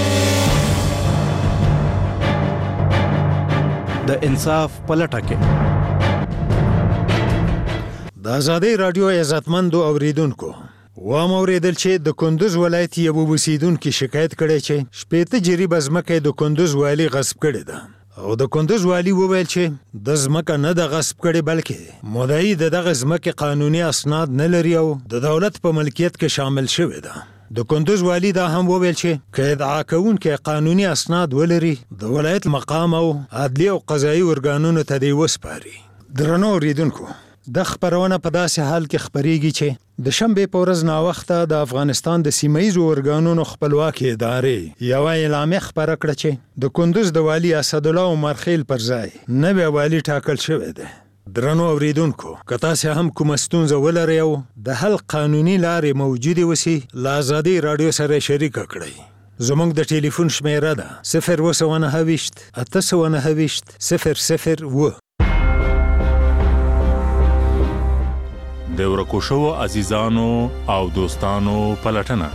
Speaker 22: د انصاف پلټه کې
Speaker 25: د ازادي رادیو عزتمندو اوریدونکو وام اوریدل چې د کندوز ولایت یو اوسیدونکو شکایت کړي چې شپېته جریبه ځمکه د کندوز والی غصب کړي ده او د کندوز والی وویل چې د ځمکه نه د غصب کړي بلکې مدعي د دغه ځمکې قانوني اسناد نه لري او د دولت په ملکیت کې شامل شوی ده. د کندوز والی دا هم وویل چې که ادعا کوونکي قانوني اسناد ولري د ولایت مقام او عدلي او قضایي ارګانونو ته دی وسپاري. درنو اوریدونکو د خبرونه په داسې حال کې خبرېږي چې د شنبې په ورځ ناوخته د افغانستان د سیمه‌یزو ارګانونو خپلواکي ادارې یوه اعلامیه خپره کړه چې د کندوز د والی اسدالله عمر خیل پر ځای نوی والی ټاکل شوی دی. درنو اوریدونکو که تاسو هم کوم ستونزه ولرئ او د حل قانوني لارې موجوده وسی له ازادي رادیو سره شریک کړئ. زموږ د ټلیفون شمیره ده صفر اووه نهه ویشت اته سوه نهه ویشت صفر صفر اووه.
Speaker 5: د ورکو شوو عزیزانو او دوستانو پلټنه.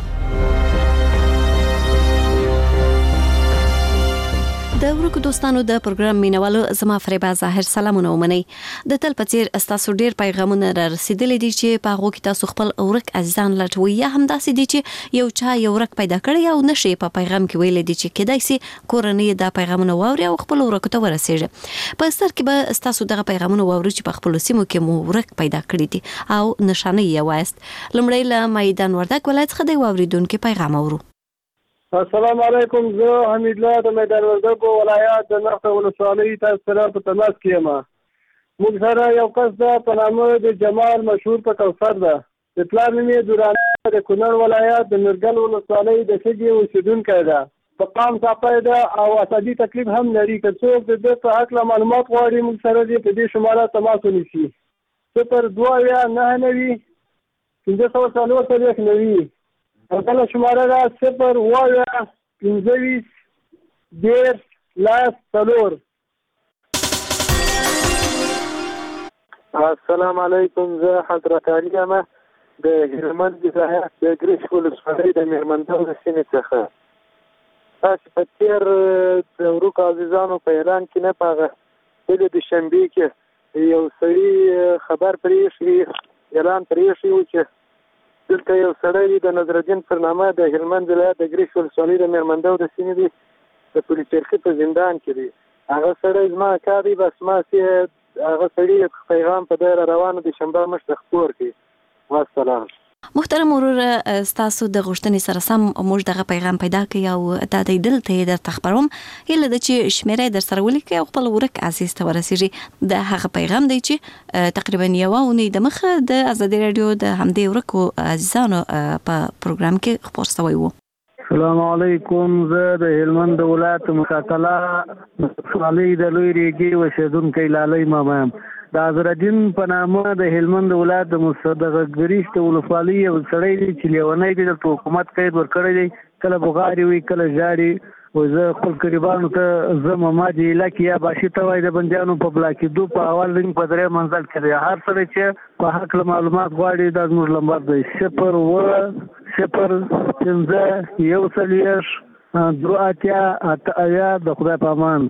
Speaker 6: د ورکو دوستانو د پروګرام مینوالو زما فریبا ظاهر سلامونه ومنئ. د تل په څیر تاسو ډیر پیغامونه را رسیدلي دي چې په هغو کې تاسو خپل ورک عزیزان لټوي یا هم داسې دي چې یو چا یو ورک پیدا کړی او نشي په پیغام کې ویل دي چې کېدای شي کورنۍ دا پیغامونه واوري او خپل ورکو ته ورسیږي. په ستر کې به تاسو دغه پیغامونه واوري چې په خپل سیمو کې مو ورک پیدا کړی دي او نشانه یې وایست. لمړی له میدان وردګ ولایت څخه دی واوریدونکو پیغام اورو.
Speaker 7: السلام علیکم. زه حمید الله د میدان وردګ ولایت د نخته ولسوالۍ تاسو سره په تماس کې یم. موږ سره یو کس ده په نامه د جمال مشهور په کوثر ده. د پلار نوم یې دورانه د کونړ ولایت د نورګل ولسوالۍ د شګې اوسېدونکی ده. په قام څاپی ده او عصبي تکلیف هم لري. که څوک د ده په هکله معلومات غواړي موږ سره دې په دې شماره تماس ونیسي. صفر دوه اویا نهه نوي پنځه سوه څلور څلوېښت نوي. بله شماره ده صفر اوه اویا پنځه ویشت دېرش لس څلور.
Speaker 8: السلام علیکم. زه حضرت علي یم د هلمند ولایت د ګرش ولسوالۍ د میرمندو د سیمې څخه. تاسو په تېر د ورکو عزیزانو په اعلان کې نه په هغه ولې د شنبې کې یو سړي خبر پرېښی اعلان پرېښی و چې دلته یو سړی د نظرالدین پر نامه د هلمند ولایت د ګرش ولسوالۍ د میرمندو د سیمې دی د پولي چرخي په زندان کې دی. هغه سړی زما کار دی بس ما چې هغه سړي پیغام په دی را روانو د شنبه مشته خپور کړي. والسلام.
Speaker 6: محترم ورور ستاسو د غوښتنې سره سم موږ دغه پیغام پیدا کړی او دا دی دلته یې درته خپروم. هیله ده چې شمیره یې در سره ولیکئ او خپل ورک عزیز ته ورسیږي. د هغه پیغام دی چې تقریبا یوه اونۍ د مخه د ازادي راډیو د همدې ورکو عزیزانو په پروګرام کې خپور شوی و.
Speaker 7: السلام علیکم. زه د هلمند ولایت مقاتله ولسوالۍ د لوی ریګي اوسېدونکی لالی ماما یم. د نظرالدین په نامه د هلمند ولایت د مصدق ګریش د ولسوالۍ یو سړی دی چې لیونی دی. دلته حکومت قید ورکړی دی. کله بغارې وي کله ژاړي و زه خپل قریبانو ته زه ما دی لکه یا باشي ته وای د بندیانو په بلاکي دو په اول رنګ په درې منځل کې دی هر سره چې په حق معلومات غواړي د زموږ لمبر دی صفر و صفر پنځه یو څلوېښت درو اتیا اته اویا د خدای په امان.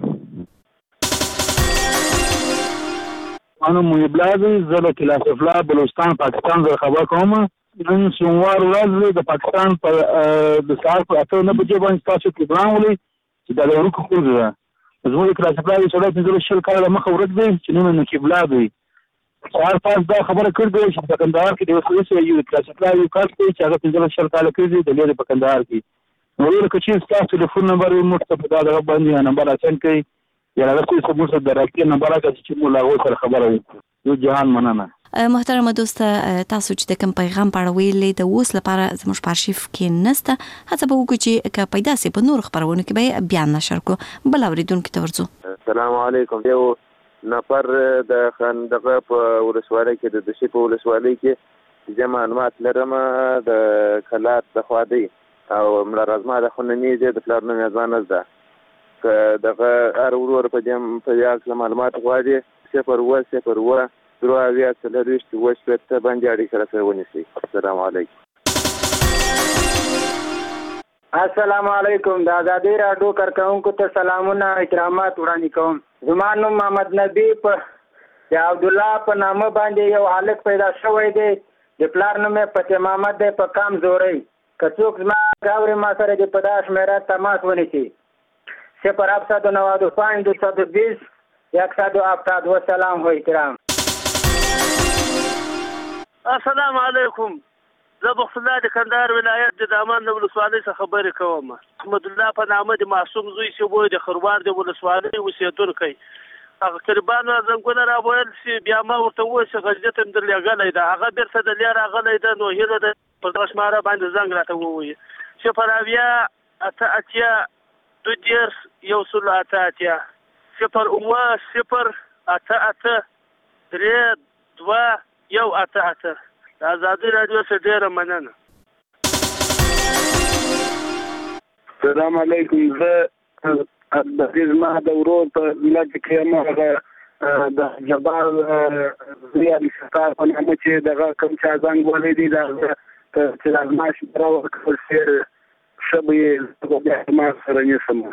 Speaker 9: انا محب الله زه له خلاف الله بلوچستان پاکستان زه خبر کوم. نن سوموار ورځ د پاکستان په د سهار په اته نه بجې باندې تاسو پروګرام ولې چې د ورکو خو ده زموږ خلاف الله چې سړی پنځه شل کاله مخه ورک دی چې نن نقیب الله دی سهار پاس دا خبره کړې چې په کندهار کې د وسوسې یو خلاف الله یو کار کوي چې هغه پنځه شل کاله کوي د لري په کندهار کې نو له کچې تاسو ټلیفون نمبر یې موږ ته په دا باندې نمبر اچن کوي یا راځي چې موږ سره درکې نمبر راځي چې موږ له سره خبره وکړو. یو جهان مننه.
Speaker 6: محترم دوست تاسو چې د کوم پیغام په ویلې د اوس لپاره زموږ په ارشیف کې نسته هڅه به وکړو چې که پیدا سي په نور خبرونه کې به بیان نشر کو بل اوریدونکو ته ورځو.
Speaker 10: السلام علیکم. یو نفر د خندقه په ولسوالۍ کې د دشي په ولسوالۍ کې چې معلومات لرم د کلات د خوادي او مړه رزما د خننی د پلان نه ځان زده که دغه هر ورور په دې په یاد معلومات غواړي صفر و صفر و درو اویا څلوېښت اووه شپېته باندې اړیکه راسره ونیسئ. السلام علیکم.
Speaker 12: السلام علیکم. د ازادي راډیو کارکونکو ته سلامونه احترامات وړاندې کوم. زما نوم محمد نبی په د عبد الله په نامه باندې یو هلک پیدا شوی دی د پلار نوم یې فتح محمد دی په کام زورۍ که څوک زما راوړي ما سره د په دا شمېره تماس ونیسي صفر هفتصد و نود و پنج دویست و بیست یکصد و هفتاد و سلام و احترام.
Speaker 13: السلام علیکم. زه بخت الله د کندهار ولایت د دامان د ولسوالۍ څخه خبرې کوم. احمد الله په نامه د معصوم زوی چې وای د خروار د ولسوالۍ اوسېدونکی هغه قربانو زنګونه راوړل چې بیا ما ورته وویل چې غلطي ته مې در لېږلی ده هغه بېرته د لیا راغلی ده نو هیله ده په دغه شماره باندې زنګ راته ووایي صفر اویا اته اتیا دوه دېرش یو سل اته اتیا صفر اووه صفر اته اته درې دوه یو اته اته. د ازادي راډیو څخه ډیره مننه.
Speaker 3: السلام علیکم. زه د دې زما د ورور په ولایت کې ما د جبار ریاضي ستار په نامه چې دغه کوم چا ځنګ ولې دي دا چې لازم شي راو خپل سیر شبي د ما سره یې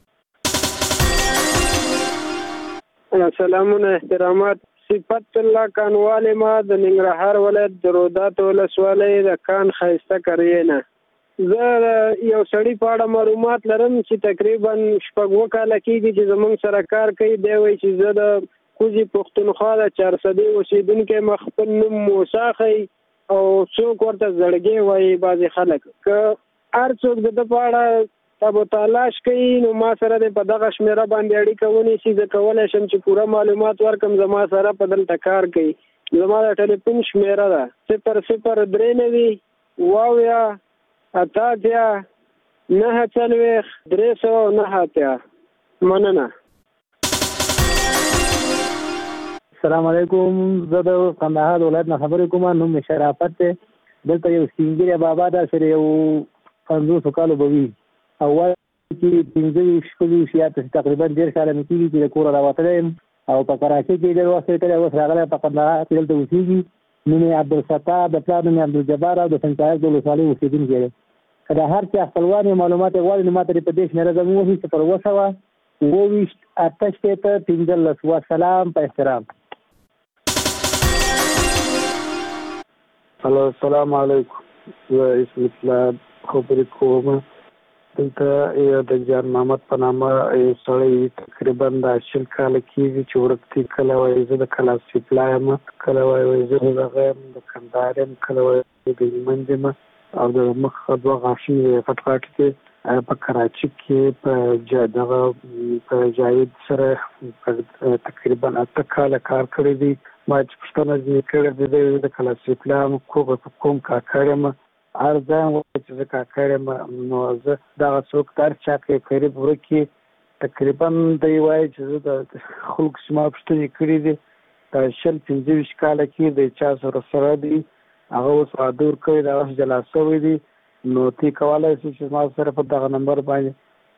Speaker 7: سلامونه احترامات. صفت الله کانواله ما د ننګرهار ولایت د رودات ولسوالۍ د کان خایسته کریینه. زه یو سړی په اړه معلومات لرم چې تقریبا شپږ وکاله کېږي چې زمونږ سره کار کوي. دی وایي چې زه د کوزي پښتونخوا د چارسدې اوسېدونکی مخ خپل نوم موسی ښیي او څوک ورته زړګی وایي بعضې خلک. که هر څوک د ده په اړه تابو تلاش کوي نو ما سره د په دغه شمیره باندې اړیکه ونیسي زه کولی شم چې پوره معلومات ورکم. زما سره په دلته کار کوي. زما د ټلیفون شمیره ده صفر صفر درې نوي اوه اویا اته اتیا نهه څلوېښت درې سوه نهه اتیا. مننه.
Speaker 14: السلام علیکم. زه د کندهار ولایت نه خبرې کوم. نوم مې شرافت دی. دلته یو سپین بابا ده سره یو پنځوسو کالو به وي او وایي چې پنځه ویشت شپږ ویشت یا تقریبا ډېر کاله مې کېږي چې د کوره راوتلی یم او په کراچۍ کې ډېر وخت یې کړی اوس راغلی په کندهار کې دلته اوسېږي. نوم یې عبدالستار د پلار نوم یې عبدالجبار او د سنچایز د ولسوالۍ اوسېدونکی دی. که د هر چا خپلوان یې معلومات یې غواړي نو ما ته دې په دې شمېره زموږ ووهي صفر اووه سوه اووه ویشت اته شپېته پنځلس. وسلام په احترام.
Speaker 3: هلو السلام علیکم. زه اسمت الله خبرې کوم. دلته یو د جان محمد په نامه یو سړی تقریبا د شل کاله کېږي چې ورک دی. کله وایي زه د کلاس سپلا یم کله وایي زه د هغه یم د کندهار یم کله وایي د هلمند یم او د مخ دوه غاښونه یې پټ پټ دي. په کراچۍ کې په دغه په جاوید سره تقریبا اته کاله کار کړی دی. ما چې پوښتنه ځینې کړې دی د کلاس سپلا یم کوم کاکړ یم هر ځای وایي چې زه کاکړ یم نو زه دغه څوک د هر چا کې قریب ورکې تقریبا دی وایي چې زه د خلکو چې ما پوښتنې کړي دي د شل پنځه ویشت کاله کې د چا سره سره دي هغه اوس واده ورکوي دا اوس جلا شوی دی نو تی کولی شي چې ما سره په دغه نمبر باندې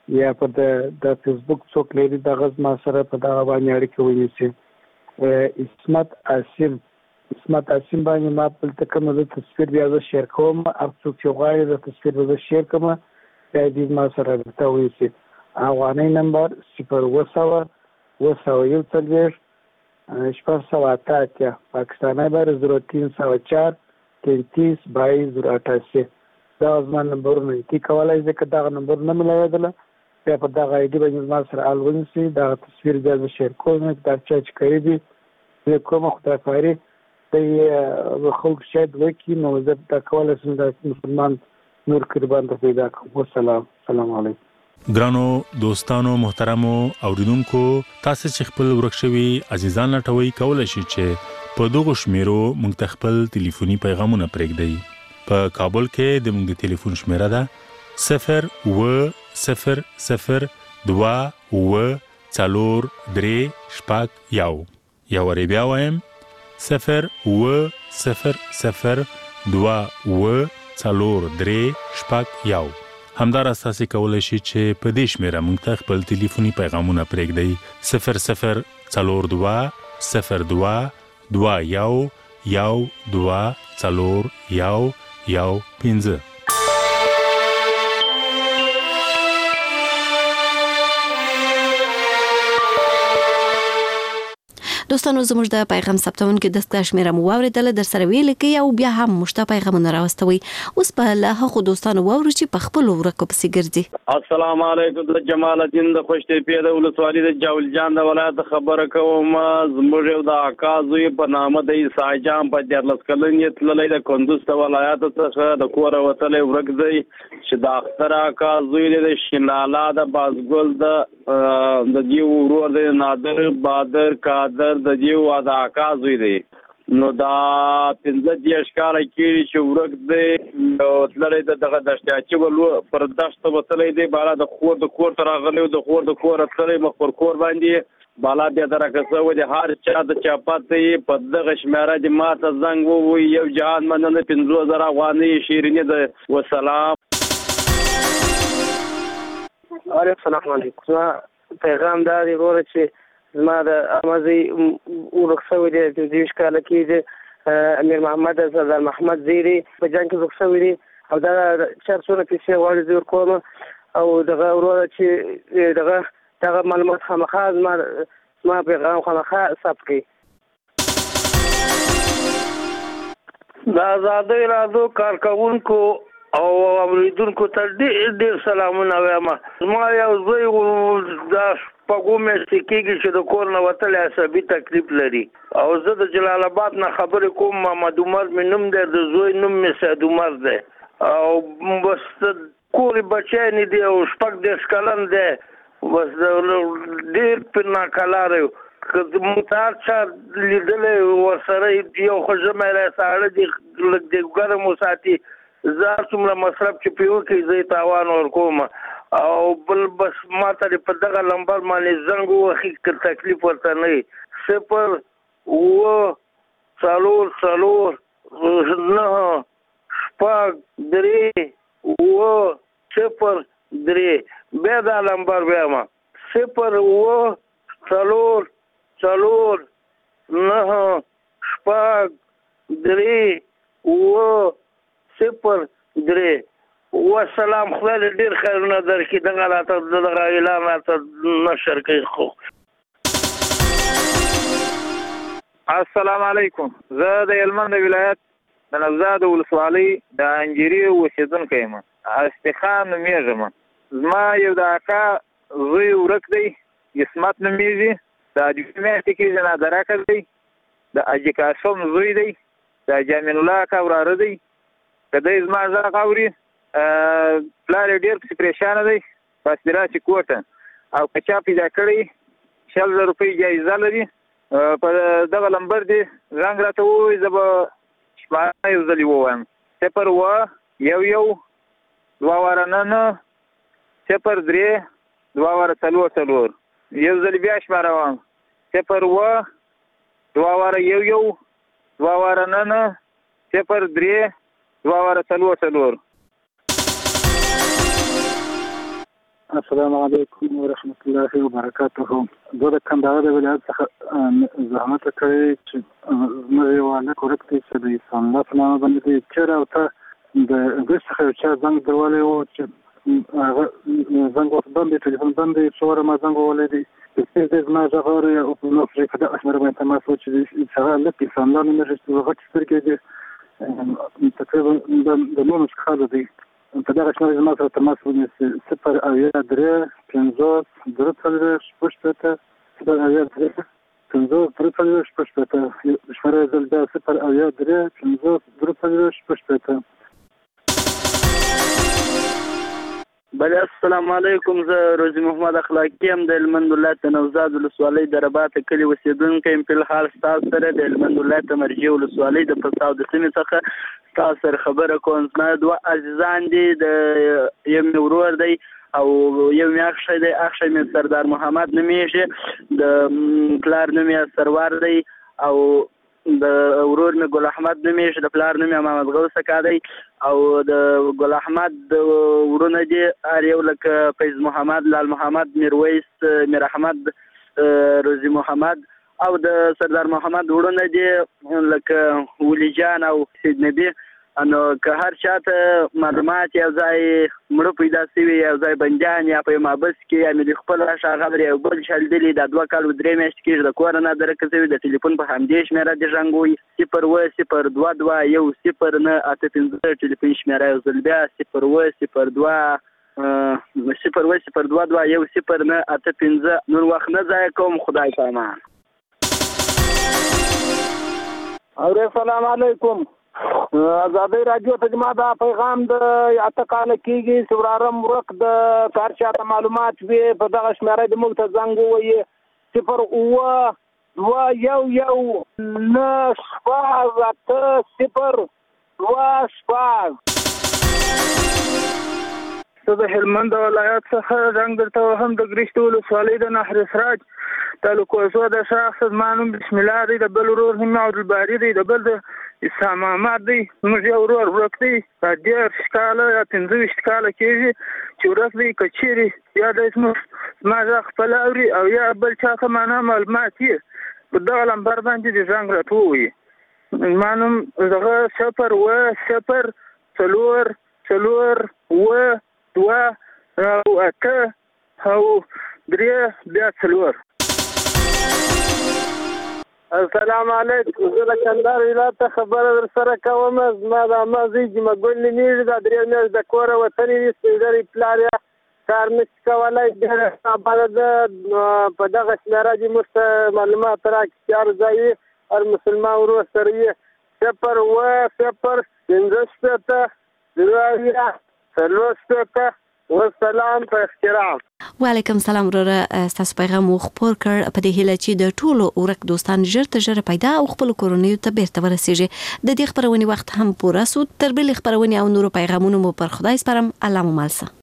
Speaker 14: یا په د فیسبوک څوک لري دغه ما سره په دغه باندې اړیکه ونیسي. اسمت عاصم اسمت عاصم باندې ما په کومه د تصویر بیا زه شیر کوم، هر څوک چې غواړي د تصویر به شیر کوم بیا دې ما سره ورته ونیسي. افغاني نمبر صفر اوه سوه اوه سوه یو څلوېښت شپږ سوه اته اتیا، پاکستانی بر زیرو تین سوه چار تینتیس بایس زیرو اٹھاسی. دا زما نمبرونه دي کولای شي که دغه نمبر نه ملایدله بیا په دغه آی ډي باندې ما سره حل ونیسي. دغه تصویر بیا زه شیر کوم، دا چا چې کوي دي زه کوم خدای پاري د خلکو شاید وکړي نو زه دا کولی شم د مسلمان نور قربان ته پیدا کړم. والسلام السلام علیکم.
Speaker 5: ګرانو دوستانو محترمو اوریدونکو، تاسو چې خپل ورک شوي عزیزان لټوي کولای شئ چې په دغه شمیرو موږ ته خپل ټلیفوني پیغامونه پرېږدئ. په کابل کې د موږ د ټلیفون شمیره ده صفر اوه صفر صفر دوه اوه څلور درې شپږ یو. یو وارې بیا وایم صفر اوه صفر صفر دوه اوه څلور درې شپږ یو. همداراز تاسو کولی شئ چې په دې شمیره موږ ته خپل ټلیفوني پیغامونه پرېږدئ صفر صفر څلور دوه صفر دوه دوه یو یو دوه څلور یو یو پنځه.
Speaker 6: دوستانو زموږ د پیغام ثبتونکو دستګاه شمیره مو واوریدله، در سره ویل کې او بیا هم مشته پیغامونه راوستوي. اوس په له هغو دوستانو واورو چې په خپل ورکو پسې ګرځي.
Speaker 4: السلام علیکم، د جمال الدین د خوشتېپې د ولسوالۍ د جاول جان د ولایت خبره کوم. زموږ یو د اکا زوی په نامه د عیسی جان په دیارلس کلنې تللی د کندوز د ولایت څخه د کوره وتلی ورک دی چې د اختر اکا زوی د شینالا د بازګل د د دیو ورور د نادر بادر قادر د دیو د اکا زوی دی. نو دا پنځه دیش کاله کېږي چې ورک دی او تللی د دغه دشتیاچي ولو پر دشته وتلی دی. بالا د خور د کور ته راغلی د خور د کوره تللی مخ پر کور باندې بالا بیا درکه شوی دی. هر چا د چاپات په دغه شمیره د ما ته زنګ ووایي یو جهان مننه پنځوس زره افغانۍ شیریني ده. وسلام.
Speaker 11: السلام علیکم. پیغام دا دی وروره چې زما د امازي ورک شوی دی د دیوش کاله کې د امیر محمد سردار محمد زیری په جنګ کې ورک شوی دی او دا چار څونه پیسې غواړي زه ورکوم او دغه وروره چې دغه دغه معلومات خامخا زما زما پیغام خامخا ثبت کړي.
Speaker 15: د آزادۍ راډیو کارکوونکو او اوریدونکو ته ډېر ډېر سلامونه وایم. زما یو زوی دا شپږو میاشتې کېږي چې د کور نه وتلی عصبي تکلیف لري او زه د جلال آباد نه خبرې کوم. محمد عمر مې نوم دی، د زوی نوم مې سید عمر دی او بس کور بچی نه دی او شپږ دېرش کلن دی. بس ډېر پرې ناکلاره یو که موږ ته هر چا لیدلی ورسره یو خو ژمی دی ساړه دی لږ دی ګرم وساتي. زه هر څومره مصرف چې پرې وکړي زه یې تاوان ورکوم او بل بس ما ته په دغه لمبر باندې زنګ ووهي که تکلیف ورته نه وي. صفر اوه څلور څلور نهه شپږ درې اوه صفر درې. بیا دا لمبر وایم صفر اوه څلور څلور نهه شپږ درې اوه صفر درې. والسلام. خدای دې ډېر خیرونه درکړي. دغه راته دغه اعلان راته نشر کوي. خو
Speaker 16: السلام علیکم. زه د هلمند ولایت د نوزاد ولسوالۍ د انجیري اوسېدونکی یم. استخان نومېږم. زما یو د اکا زوی ورک دی، اسمت نومېږي. د دوه میاشتې کېږي نادر اکا دی. د اجي قاسم زوی دی. د جمیل الله اکا وراره دی. که دی زما غږ اوري پلار یې ډېر پسې پریشانه دی بس دې راشي کور ته او که چا پیدا کړی شل زره روپۍ جایزه لري په دغه لمبر دې زنګ راته ووایي زه به شماره یو ځلې ووایم صفر اوه یو یو دوه واره نه نه صفر درې دوه واره څلور څلور. یو ځلې بیا شماره وایم صفر اوه دوه واره یو یو دوه واره نه نه صفر درې دوه واره څلور څلور.
Speaker 19: السلام علیکم ورحمت الله وبرکاته. زه د کندهار د ولایت څخه زحمت کوي چې زموږ یو هلک ورک دی چې د اسلام الله په نامه باندې دی. چېرې او ته د انګلیس څخه یو چا زنګ دروالی و چې هغه زنګ ورته بند دی، ټلیفون بند دی، څو واره ما زنګ ووهلی دی، چې دی زما غږ اوري او په افریقا د اشمېره باندې تماس و چې هغه هلک اسلام الله نومېږي چې غټې سترګې دي، تقریبا د نولس کاله دی. په دغه شمېره زما سره تماس ونیسي صفر اویا درې پنځوس درې څلوېښت شپږ شپېته صفر اویا درې پنځوس درې څلوېښت شپږ شپېته شمېره یې ځل بیا صفر اویا درې پنځوس درې څلوېښت شپږ شپېته.
Speaker 1: بله السلام علیکم. زه روزي محمد اخلاقي یم د هلمند ولایت د نوزاد ولسوالۍ د رباطه کلي اوسېدونکی یم. فلحال ستاسو سره د هلمند ولایت د مرجې ولسوالۍ د فساو د سیمې څخه ستاسو سره خبره کوم. زما دوه عزیزان دي، د یو مې ورور دی او یو مې اخښی دی. اخښی مې سردار محمد نومېږي، د پلار نوم یې سرور دی او د ورور مې ګل احمد نومېږي، د پلار نوم یې محمد غوث اکا دی او د ګل احمد ورونه دي هر یو لکه فیض محمد، لال محمد، میرویس، میر احمد، روزي محمد او د سردار محمد ورونه دي لکه ولی جان او سید نبی. نو که هر چاته معلومات یا ځای مړه پیدا شوي یا ځای بندیان یا په یو محبس کې یا مې د خپل ښاغلی یو بل چلېدلي دا دوه کال و درې میاشتې کېږي د کوره نه درکه شوي. د ټلیفون په همدې شمېره دې زنګ ووهي صفر اووه صفر دوه دوه یو صفر نه اته پنځه ټلیفون شمېره یو ځل بیا صفر اووه صفر دوه صفر اووه صفر دوه دوه یو صفر نه اته پنځه. نور وخت نه ضایع کوم، خدای پامان.
Speaker 20: اوره سلام علیکم. ازادي رادیو ته زما دا پیغام د اته کاله کېږي چې ورارم ورک د هر چاته معلومات وي په دغه شمېره د موږ ته زنګ ووایي صفر اووه دوه یو یو نه شپږ اته صفر دوه شپږ.
Speaker 16: زه د هلمند ولایت څخه زنګ درته وهم د ګرشتو ولسوالۍ د نهر سراج تعلق وسو د شخص زما نوم بسم الله دی، د بل ورور نوم عبدالباري دی، د بل د اسلام محمد دی. زموږ یو ورور ورک دی، دا دېرش کاله یا پنځه ویشت کاله کېږي چې ورک دی. که چېرې یا دی زموږ زما غږ خپله اوري او یا بل چا ته معنا معلومات یې په دغه لمبر باندې د زنګ راته ووایي. زما نوم دغه صفر اووه صفر څلور څلور اووه دوه او اته او درې بیا څلور.
Speaker 20: السلام علیکم. زه د کندهار ولایت ته خبره در سره کوم. زما د عمه زوی جمعه ګل نومېږي، دا درې میاشتې د کوره وتلی وي، سپېدرې پلار یې کار نشي کولی، ډېره آباده ده. په دغه شمېره دې موږ ته معلومات راکړي چې هر ځای وي هر مسلمان ورور سره وي. صفر اووه صفر پنځه شپېته درې اویا څلور شپېته. والسلام په احترام.
Speaker 6: وعلیکم سلام وروره. ستاسو پیغام مو خپور کړ په دې هیله چې د ټولو ورک دوستان ژر تر ژره پیدا او خپل کورنیو ته بیرته ورسیږي. د دې خبرونې وخت هم پوره سو. تر بلې خبرونې او نورو پیغامونو مو پر خدای سپارم. الله مو مل شه.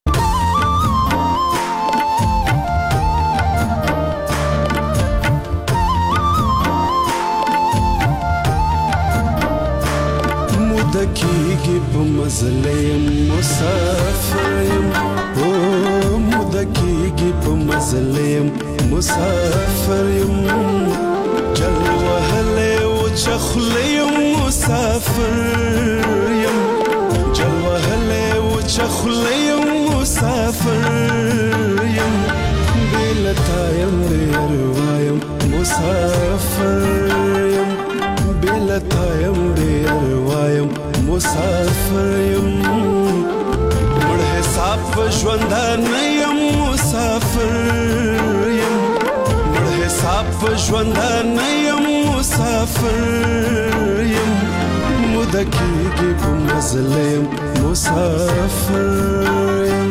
Speaker 17: مدکیږي په مزلیم مسافریم او مدکیږي په مزلیم مسافریم جل وهله او چخلیم مسافریم جل وهله او چخلیم مسافریم بلتایم بیروایم مسافریم بلتایم بیروایم مسافر یم مړ حساب ژوندان یم مسافر یم مړ حساب ژوندان یم مسافر یم مدکیږي په مزلم مسافر یم.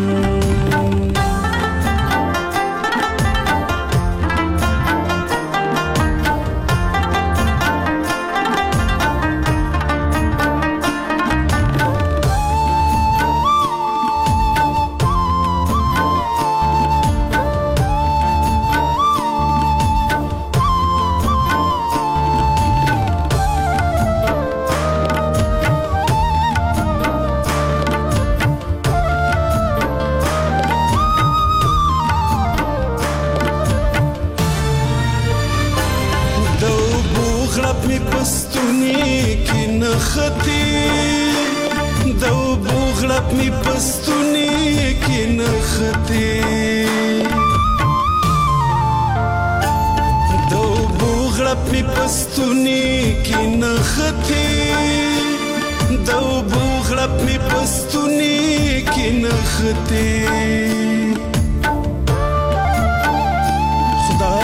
Speaker 17: پستونی کې نختی د بوغړپ می پستونی کې نختی د بوغړپ می پستونی کې نختی د بوغړپ می پستونی کې نختی